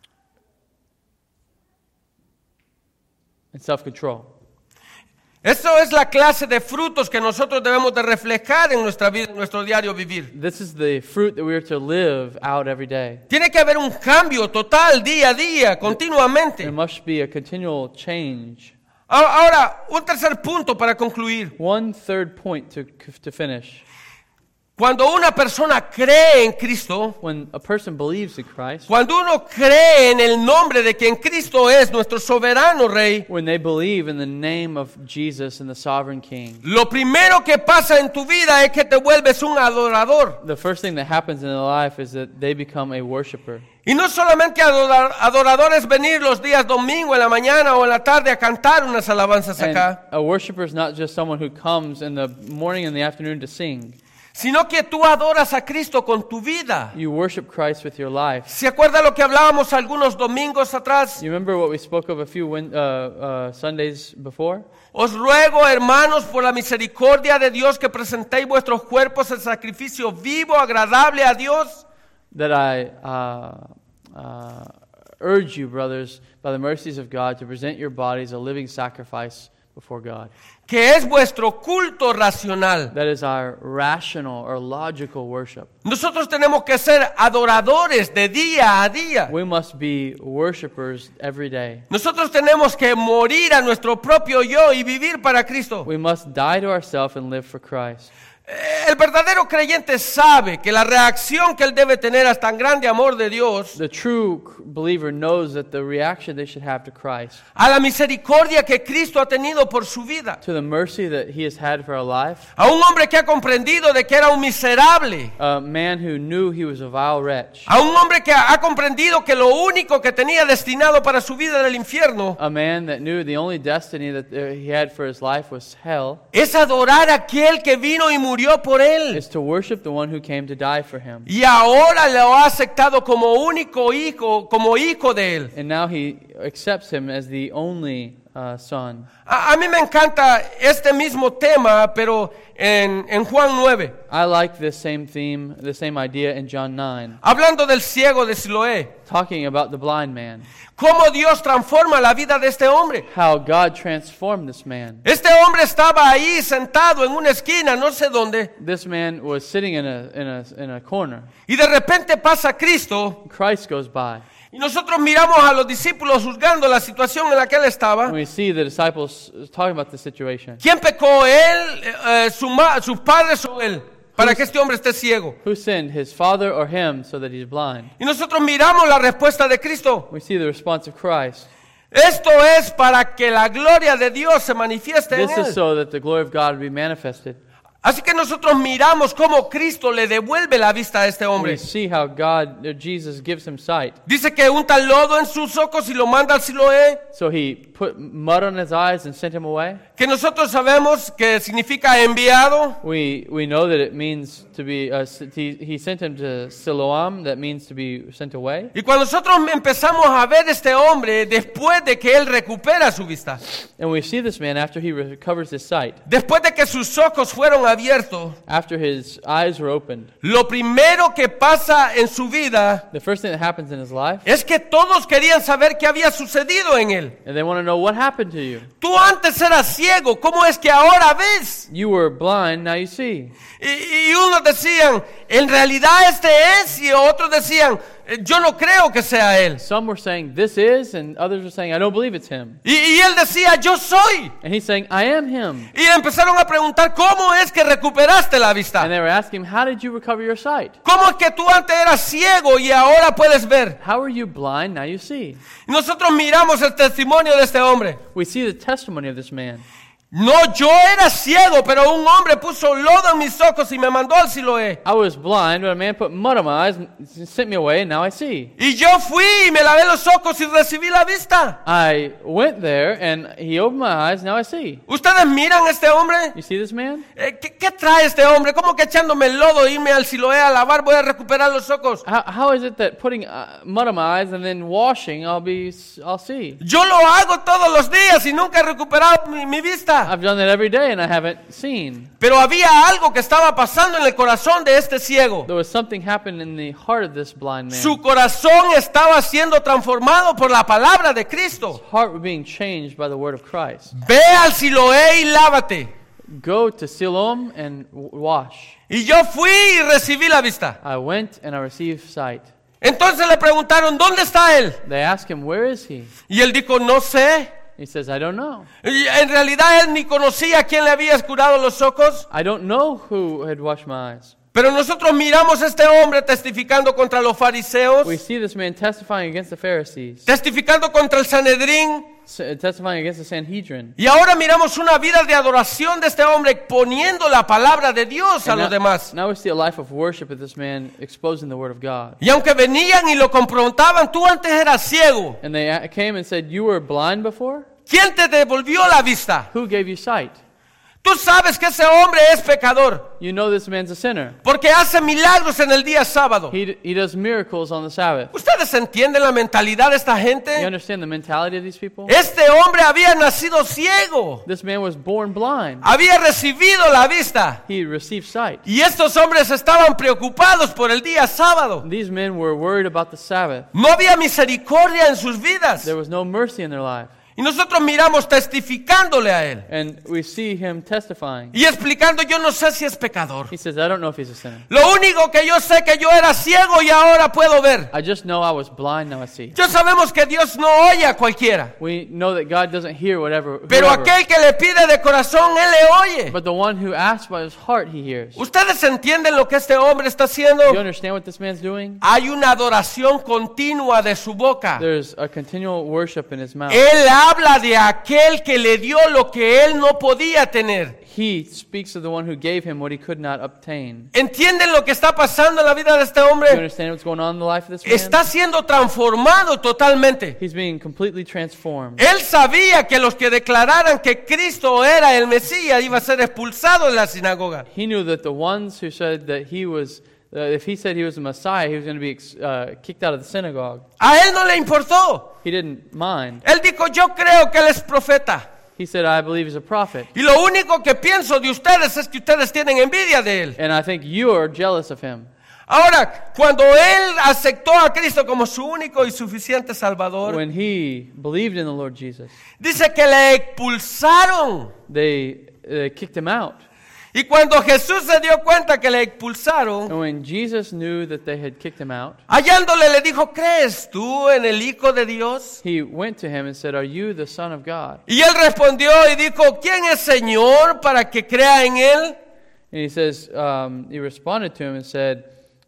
Speaker 2: self-control.
Speaker 1: Eso es la clase de frutos que nosotros debemos de reflejar en nuestra vida, en nuestro diario vivir.
Speaker 2: This is the fruit that we are to live out every day.
Speaker 1: Tiene que haber un cambio total día a día, continuamente.
Speaker 2: There must be a continual change.
Speaker 1: Ahora, un tercer punto para concluir.
Speaker 2: One third point to finish.
Speaker 1: Cuando una persona cree en Cristo,
Speaker 2: When a person believes in Christ,
Speaker 1: cuando uno cree en el nombre de quien Cristo es, nuestro soberano Rey,
Speaker 2: when they believe in the name of Jesus and the sovereign King,
Speaker 1: lo primero que pasa en tu vida es que te vuelves un adorador.
Speaker 2: the first thing that happens in their life is that they become a worshiper.
Speaker 1: Y no solamente adorador es venir los días domingo en la mañana o en la tarde a cantar unas alabanzas
Speaker 2: And
Speaker 1: acá,
Speaker 2: a worshiper is not just someone who comes in the morning and the afternoon to sing.
Speaker 1: sino que tú adoras a Cristo con tu vida.
Speaker 2: You worship Christ with your life.
Speaker 1: ¿Se acuerda lo que hablábamos algunos domingos atrás?
Speaker 2: You remember what we spoke of a few Sundays before?
Speaker 1: Os ruego, hermanos, por la misericordia de Dios, que presentéis vuestros cuerpos en sacrificio vivo, agradable a Dios.
Speaker 2: That I urge you, brothers, by the mercies of God, to present your bodies a living sacrifice before God.
Speaker 1: Que es vuestro culto racional.
Speaker 2: That is our rational or logical worship.
Speaker 1: Nosotros tenemos que ser adoradores de día a día.
Speaker 2: We must be worshipers every day.
Speaker 1: Nosotros tenemos que morir a nuestro propio yo y vivir para Cristo.
Speaker 2: We must die to ourselves and live for Christ.
Speaker 1: El verdadero creyente sabe que la reacción que él debe tener a tan grande amor de Dios,
Speaker 2: The true believer knows that the reaction they should have to Christ,
Speaker 1: a la misericordia que Cristo ha tenido por su vida,
Speaker 2: to the mercy that He has had for our life,
Speaker 1: a un hombre que ha comprendido de que era un miserable,
Speaker 2: a man who knew he was a vile wretch,
Speaker 1: a un hombre que ha comprendido que lo único que tenía destinado para su vida era el infierno,
Speaker 2: a man that knew the only destiny that he had for his life was hell,
Speaker 1: es adorar a aquel que vino y murió murió por él.
Speaker 2: is to worship the one who came to die for him.
Speaker 1: Y ahora lo ha aceptado como único hijo, como hijo de él.
Speaker 2: And now he accepts him as the only son.
Speaker 1: A mí me encanta este mismo tema, pero en Juan 9,
Speaker 2: I like this same theme, the same idea in John 9,
Speaker 1: hablando del ciego de Siloé,
Speaker 2: talking about the blind man,
Speaker 1: cómo Dios transforma la vida de este hombre.
Speaker 2: how God transformed this man.
Speaker 1: Este hombre estaba ahí sentado en una esquina, no sé dónde,
Speaker 2: This man was sitting in a corner.
Speaker 1: y de repente pasa Cristo,
Speaker 2: Christ goes by.
Speaker 1: y nosotros miramos a los discípulos juzgando la situación en la que él estaba.
Speaker 2: And we see the disciples talking about the situation.
Speaker 1: ¿Quién pecó? ¿Él, sus padres o él? Para que este hombre esté ciego.
Speaker 2: Who sinned, his father or him, so that he's blind?
Speaker 1: Y nosotros miramos la respuesta de Cristo.
Speaker 2: We see the response of Christ.
Speaker 1: Esto es para que la gloria de Dios se manifieste en
Speaker 2: This is
Speaker 1: él.
Speaker 2: so that the glory of God will be manifested.
Speaker 1: Así que nosotros miramos cómo Cristo le devuelve la vista a este
Speaker 2: We
Speaker 1: hombre.
Speaker 2: see how Jesus gives him sight.
Speaker 1: Dice que unta lodo en sus ojos y lo manda al Siloé.
Speaker 2: So he put mud on his eyes and sent him away.
Speaker 1: Que nosotros sabemos que significa enviado.
Speaker 2: We know that it means to be, he sent him to Siloam, that means to be sent away.
Speaker 1: Y cuando nosotros empezamos a ver este hombre después de que él recupera su vista,
Speaker 2: And we see this man after he recovers his sight,
Speaker 1: después de que sus ojos fueron abiertos,
Speaker 2: after his eyes were opened.
Speaker 1: lo primero que pasa en su vida
Speaker 2: The first thing that happens in his life,
Speaker 1: es que todos querían saber qué había sucedido en él.
Speaker 2: and they want to know what happened to you.
Speaker 1: Tú antes eras ciego, ¿cómo es que ahora ves?
Speaker 2: You were blind, now you see.
Speaker 1: Y unos decían, en realidad este es, y otros decían, yo no creo que sea él.
Speaker 2: Some were saying, this is, and others were saying, I don't believe it's him.
Speaker 1: Y él decía, yo soy.
Speaker 2: And he's saying, I am him.
Speaker 1: Y empezaron a preguntar, ¿cómo es que recuperaste la vista?
Speaker 2: And they were asking him, how did you recover your sight?
Speaker 1: ¿Cómo es que tú antes eras ciego y ahora puedes ver?
Speaker 2: How are you blind, now you see?
Speaker 1: Y nosotros miramos el testimonio de este hombre.
Speaker 2: We see the testimony of this man.
Speaker 1: No, yo era ciego, pero un hombre puso lodo en mis ojos y me mandó al Siloé.
Speaker 2: I was blind, but a man put mud on my eyes and sent me away, and now I see.
Speaker 1: Y yo fui y me lavé los ojos y recibí la vista.
Speaker 2: I went there, and he opened my eyes, now I see.
Speaker 1: ¿Ustedes miran a este hombre?
Speaker 2: You see this man?
Speaker 1: ¿Qué trae este hombre? ¿Cómo que echándome el lodo e irme al Siloé a lavar voy a recuperar los ojos?
Speaker 2: How is it that putting mud on my eyes and then washing, I'll see?
Speaker 1: Yo lo hago todos los días y nunca he recuperado mi vista.
Speaker 2: I've done that every day, and I haven't seen.
Speaker 1: Pero había algo que estaba pasando en el corazón de este ciego.
Speaker 2: There was something happened in the heart of this blind man.
Speaker 1: Su corazón estaba siendo transformado por la palabra de Cristo.
Speaker 2: His heart was being changed by the word of Christ.
Speaker 1: Ve al Siloé y lávate.
Speaker 2: Go to Siloam and wash.
Speaker 1: Y yo fui y recibí la vista.
Speaker 2: I went and I received sight.
Speaker 1: Entonces le preguntaron, ¿dónde está él?
Speaker 2: They asked him, where is he?
Speaker 1: Y él dijo, no sé.
Speaker 2: He says, I don't know.
Speaker 1: Y en realidad él ni conocía a quién le había curado los ojos.
Speaker 2: I don't know who had washed my eyes.
Speaker 1: Pero nosotros miramos a este hombre testificando contra los fariseos,
Speaker 2: We see this man testifying against the Pharisees,
Speaker 1: testificando contra el Sanedrín.
Speaker 2: testifying against the Sanhedrin.
Speaker 1: Y ahora miramos una vida de adoración de este hombre exponiendo la palabra de Dios a
Speaker 2: And
Speaker 1: los demás.
Speaker 2: now we see a life of worship of this man exposing the word of God.
Speaker 1: Y aunque venían y lo confrontaban, tú antes eras ciego.
Speaker 2: And they came and said, you were blind before?
Speaker 1: ¿Quién te devolvió la vista?
Speaker 2: Who gave you sight?
Speaker 1: Tú sabes que ese hombre es pecador
Speaker 2: You know this man's a sinner.
Speaker 1: porque hace milagros en el día sábado.
Speaker 2: He does miracles on the Sabbath.
Speaker 1: ¿Ustedes entienden la mentalidad de esta
Speaker 2: You
Speaker 1: gente?
Speaker 2: understand the mentality of these people?
Speaker 1: Este hombre había nacido ciego,
Speaker 2: This man was born blind.
Speaker 1: había recibido la vista.
Speaker 2: He received sight.
Speaker 1: Y estos hombres estaban preocupados por el día sábado.
Speaker 2: These men were worried about the Sabbath.
Speaker 1: No había misericordia en sus vidas.
Speaker 2: There was no mercy in their life.
Speaker 1: Y nosotros miramos testificándole a él
Speaker 2: And we see him testifying.
Speaker 1: y explicando, yo no sé si es pecador.
Speaker 2: He says, I don't know if he's a sinner.
Speaker 1: Lo único que yo sé que yo era ciego y ahora puedo ver.
Speaker 2: I just know I was blind, now I see.
Speaker 1: Yo sabemos que Dios no oye a cualquiera,
Speaker 2: We know that God doesn't hear whoever.
Speaker 1: pero aquel que le pide de corazón, Él le oye.
Speaker 2: But the one who asks by his heart, he hears.
Speaker 1: ¿Ustedes entienden lo que este hombre está haciendo?
Speaker 2: You understand what this man's doing?
Speaker 1: Hay una adoración continua de su boca.
Speaker 2: There's a continual worship in his mouth.
Speaker 1: Él habla de aquel que le dio lo que él no podía tener.
Speaker 2: He speaks of the one who gave him what he could not obtain.
Speaker 1: ¿Entienden lo que está pasando en la vida de este
Speaker 2: Do you
Speaker 1: hombre?
Speaker 2: understand what's going on in the life of this man?
Speaker 1: Está siendo transformado totalmente.
Speaker 2: He's being completely transformed.
Speaker 1: Él sabía que los que declararan que Cristo era el Mesías iba a ser expulsado de la sinagoga.
Speaker 2: He knew that the ones who said that he was, if he said he was the Messiah, he was going to be kicked out of the synagogue.
Speaker 1: A él no le importó.
Speaker 2: He didn't mind.
Speaker 1: Él dijo, yo creo que él es profeta.
Speaker 2: He said, I believe he's a prophet.
Speaker 1: Y lo único que pienso de ustedes es que ustedes tienen envidia de él.
Speaker 2: And I think you are jealous of him.
Speaker 1: Ahora, cuando él aceptó a Cristo como su único y suficiente Salvador,
Speaker 2: When he believed in the Lord Jesus,
Speaker 1: dice que le expulsaron.
Speaker 2: they kicked him out.
Speaker 1: Y cuando Jesús se dio cuenta que le expulsaron,
Speaker 2: And when Jesus knew that they had kicked him out,
Speaker 1: hallándole le dijo, ¿crees tú en el Hijo de Dios?
Speaker 2: he went to him and said, Are you the Son of God?
Speaker 1: Y él respondió y dijo, ¿quién es Señor para que crea en él?
Speaker 2: And he says, he responded to him and said,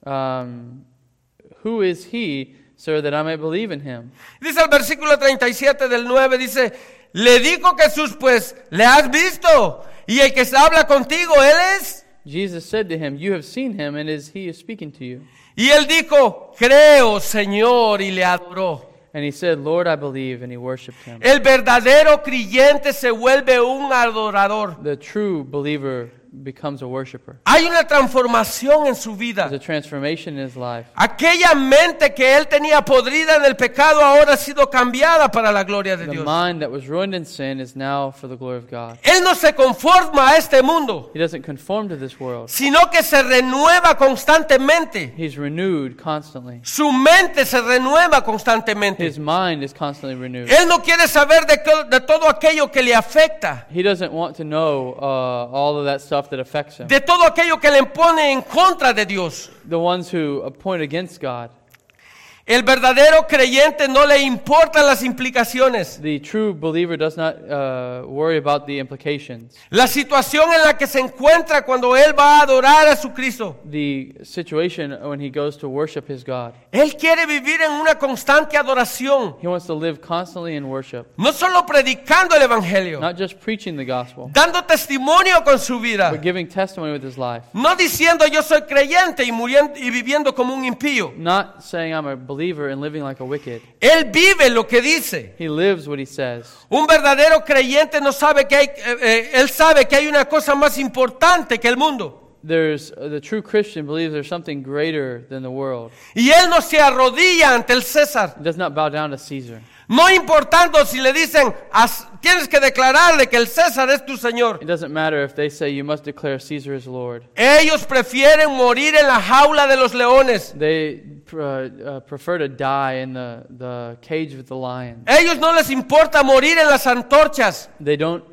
Speaker 2: Who is he, sir, that I may believe in him?
Speaker 1: Dice el versículo 37 del 9, dice, le dijo Jesús, pues, ¿le has visto? Y el que habla contigo, ¿él es?
Speaker 2: Jesus said to him, You have seen him, and he is speaking to you.
Speaker 1: Y él dijo, creo, Señor, y le adoró.
Speaker 2: And he said, Lord, I believe, and he worshipped him.
Speaker 1: El verdadero creyente se vuelve un adorador.
Speaker 2: The true believer becomes a worshiper.
Speaker 1: Hay una transformación en su
Speaker 2: There's
Speaker 1: vida.
Speaker 2: a transformation in his life.
Speaker 1: Aquella mente que él tenía podrida en el pecado ahora ha sido cambiada para la gloria de
Speaker 2: The
Speaker 1: Dios.
Speaker 2: mind that was ruined in sin is now for the glory of God.
Speaker 1: Él no se conforma a este mundo,
Speaker 2: He doesn't conform to this world.
Speaker 1: sino que se renueva constantemente.
Speaker 2: He's renewed constantly.
Speaker 1: Su mente se renueva constantemente.
Speaker 2: His mind is constantly renewed.
Speaker 1: Él no quiere saber de todo aquello que le afecta,
Speaker 2: He doesn't want to know all of that stuff that affects him.
Speaker 1: de todo aquello que le pone en contra de Dios.
Speaker 2: The ones who point against God.
Speaker 1: El verdadero creyente no le importan las implicaciones.
Speaker 2: The true believer does not worry about the implications.
Speaker 1: La situación en la que se encuentra cuando él va a adorar a su Cristo.
Speaker 2: The situation when he goes to worship his God.
Speaker 1: Él quiere vivir en una constante adoración,
Speaker 2: He wants to live constantly in worship.
Speaker 1: no solo predicando el Evangelio,
Speaker 2: Not just preaching the gospel,
Speaker 1: dando testimonio con su vida,
Speaker 2: but giving testimony with his life.
Speaker 1: no diciendo yo soy creyente y muriendo y viviendo como un impío.
Speaker 2: Not saying I'm a believer and living like a wicked.
Speaker 1: Él vive lo que dice.
Speaker 2: He lives what he says.
Speaker 1: Un verdadero creyente no sabe que él sabe que hay una cosa más importante que el mundo.
Speaker 2: The true Christian believes there's something greater than the world.
Speaker 1: Y él no se arrodilla ante el César.
Speaker 2: He does not bow down to Caesar.
Speaker 1: No importando si le dicen, tienes que declararle que el César es tu Señor.
Speaker 2: It doesn't matter if they say you must declare Caesar is Lord.
Speaker 1: Ellos prefieren morir en la jaula de los leones.
Speaker 2: They prefer to die in the cage with the lions.
Speaker 1: Ellos no les importa morir en las antorchas.
Speaker 2: They don't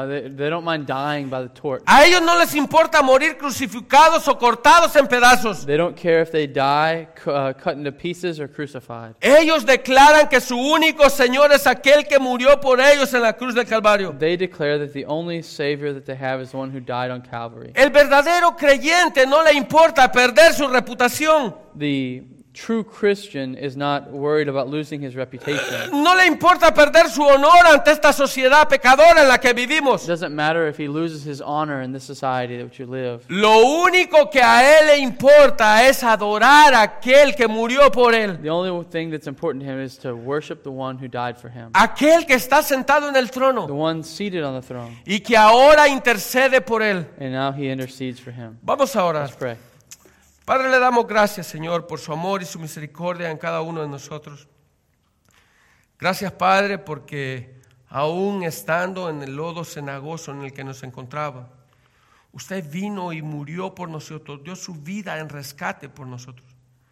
Speaker 2: mind dying by the torch.
Speaker 1: A ellos no les importa morir crucificados o cortados en pedazos.
Speaker 2: They don't care if they die cut into pieces or crucified.
Speaker 1: Ellos declaran que su único Señor es aquel que murió por ellos en la cruz del Calvario.
Speaker 2: They declare that the only Savior that they have is the one who died on Calvary.
Speaker 1: El verdadero creyente no le importa perder su reputación.
Speaker 2: The true Christian is not worried about losing his reputation.
Speaker 1: No le importa perder su honor ante esta sociedad pecadora en la que vivimos.
Speaker 2: It doesn't matter if he loses his honor in this society that you live.
Speaker 1: Lo único que a él le importa es adorar a aquel que murió por él.
Speaker 2: The only thing that's important to him is to worship the one who died for him.
Speaker 1: Aquel que está sentado en el
Speaker 2: The
Speaker 1: trono
Speaker 2: one seated on the throne.
Speaker 1: y que ahora intercede por él.
Speaker 2: And now he intercedes for him.
Speaker 1: Vamos a orar.
Speaker 2: Let's pray.
Speaker 1: Padre, le damos gracias, Señor, por su amor y su misericordia en cada uno de nosotros. Gracias, Padre, porque aún estando en el lodo cenagoso en el que nos encontraba, usted vino y murió por nosotros, dio su vida en rescate por nosotros.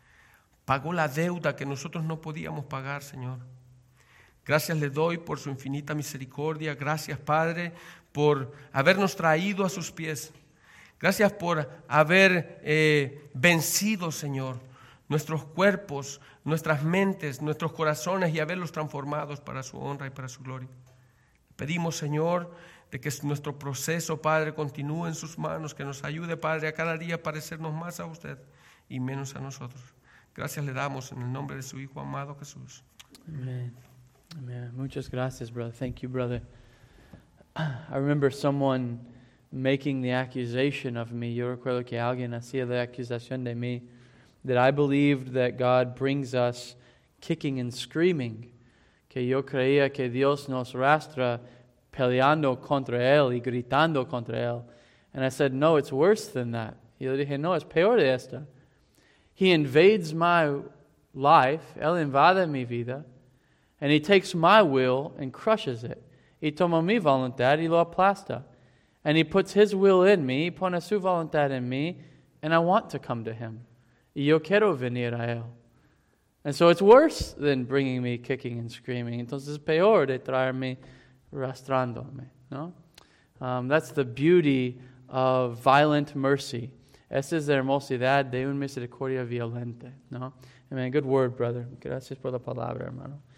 Speaker 1: Pagó la deuda que nosotros no podíamos pagar, Señor. Gracias le doy por su infinita misericordia. Gracias, Padre, por habernos traído a sus pies. Gracias por haber vencido, Señor, nuestros cuerpos, nuestras mentes, nuestros corazones y haberlos transformados para su honra y para su gloria. Pedimos, Señor, de que nuestro proceso, Padre, continúe en sus manos, que nos ayude, Padre, a cada día parecernos más a usted y menos a nosotros. Gracias le damos en el nombre de su Hijo amado Jesús.
Speaker 2: Amen. Amen. Muchas gracias, brother. Thank you, brother. I remember someone making the accusation of me. Yo recuerdo que alguien hacía la acusación de mí that I believed that God brings us kicking and screaming. Que yo creía que Dios nos arrastra peleando contra Él y gritando contra Él. And I said, no, it's worse than that. Y yo dije, no, es peor de esta. He invades my life, Él invade mi vida, and He takes my will and crushes it. Y toma mi voluntad y lo aplasta. And He puts His will in me, pone su voluntad en mí, and I want to come to Him. Y yo quiero venir a Él. And so it's worse than bringing me kicking and screaming. Entonces es peor de traerme arrastrándome, ¿no? That's the beauty of violent mercy. Esa es la hermosidad de una misericordia violenta, ¿no? Amen. Good word, brother. Gracias por la palabra, hermano.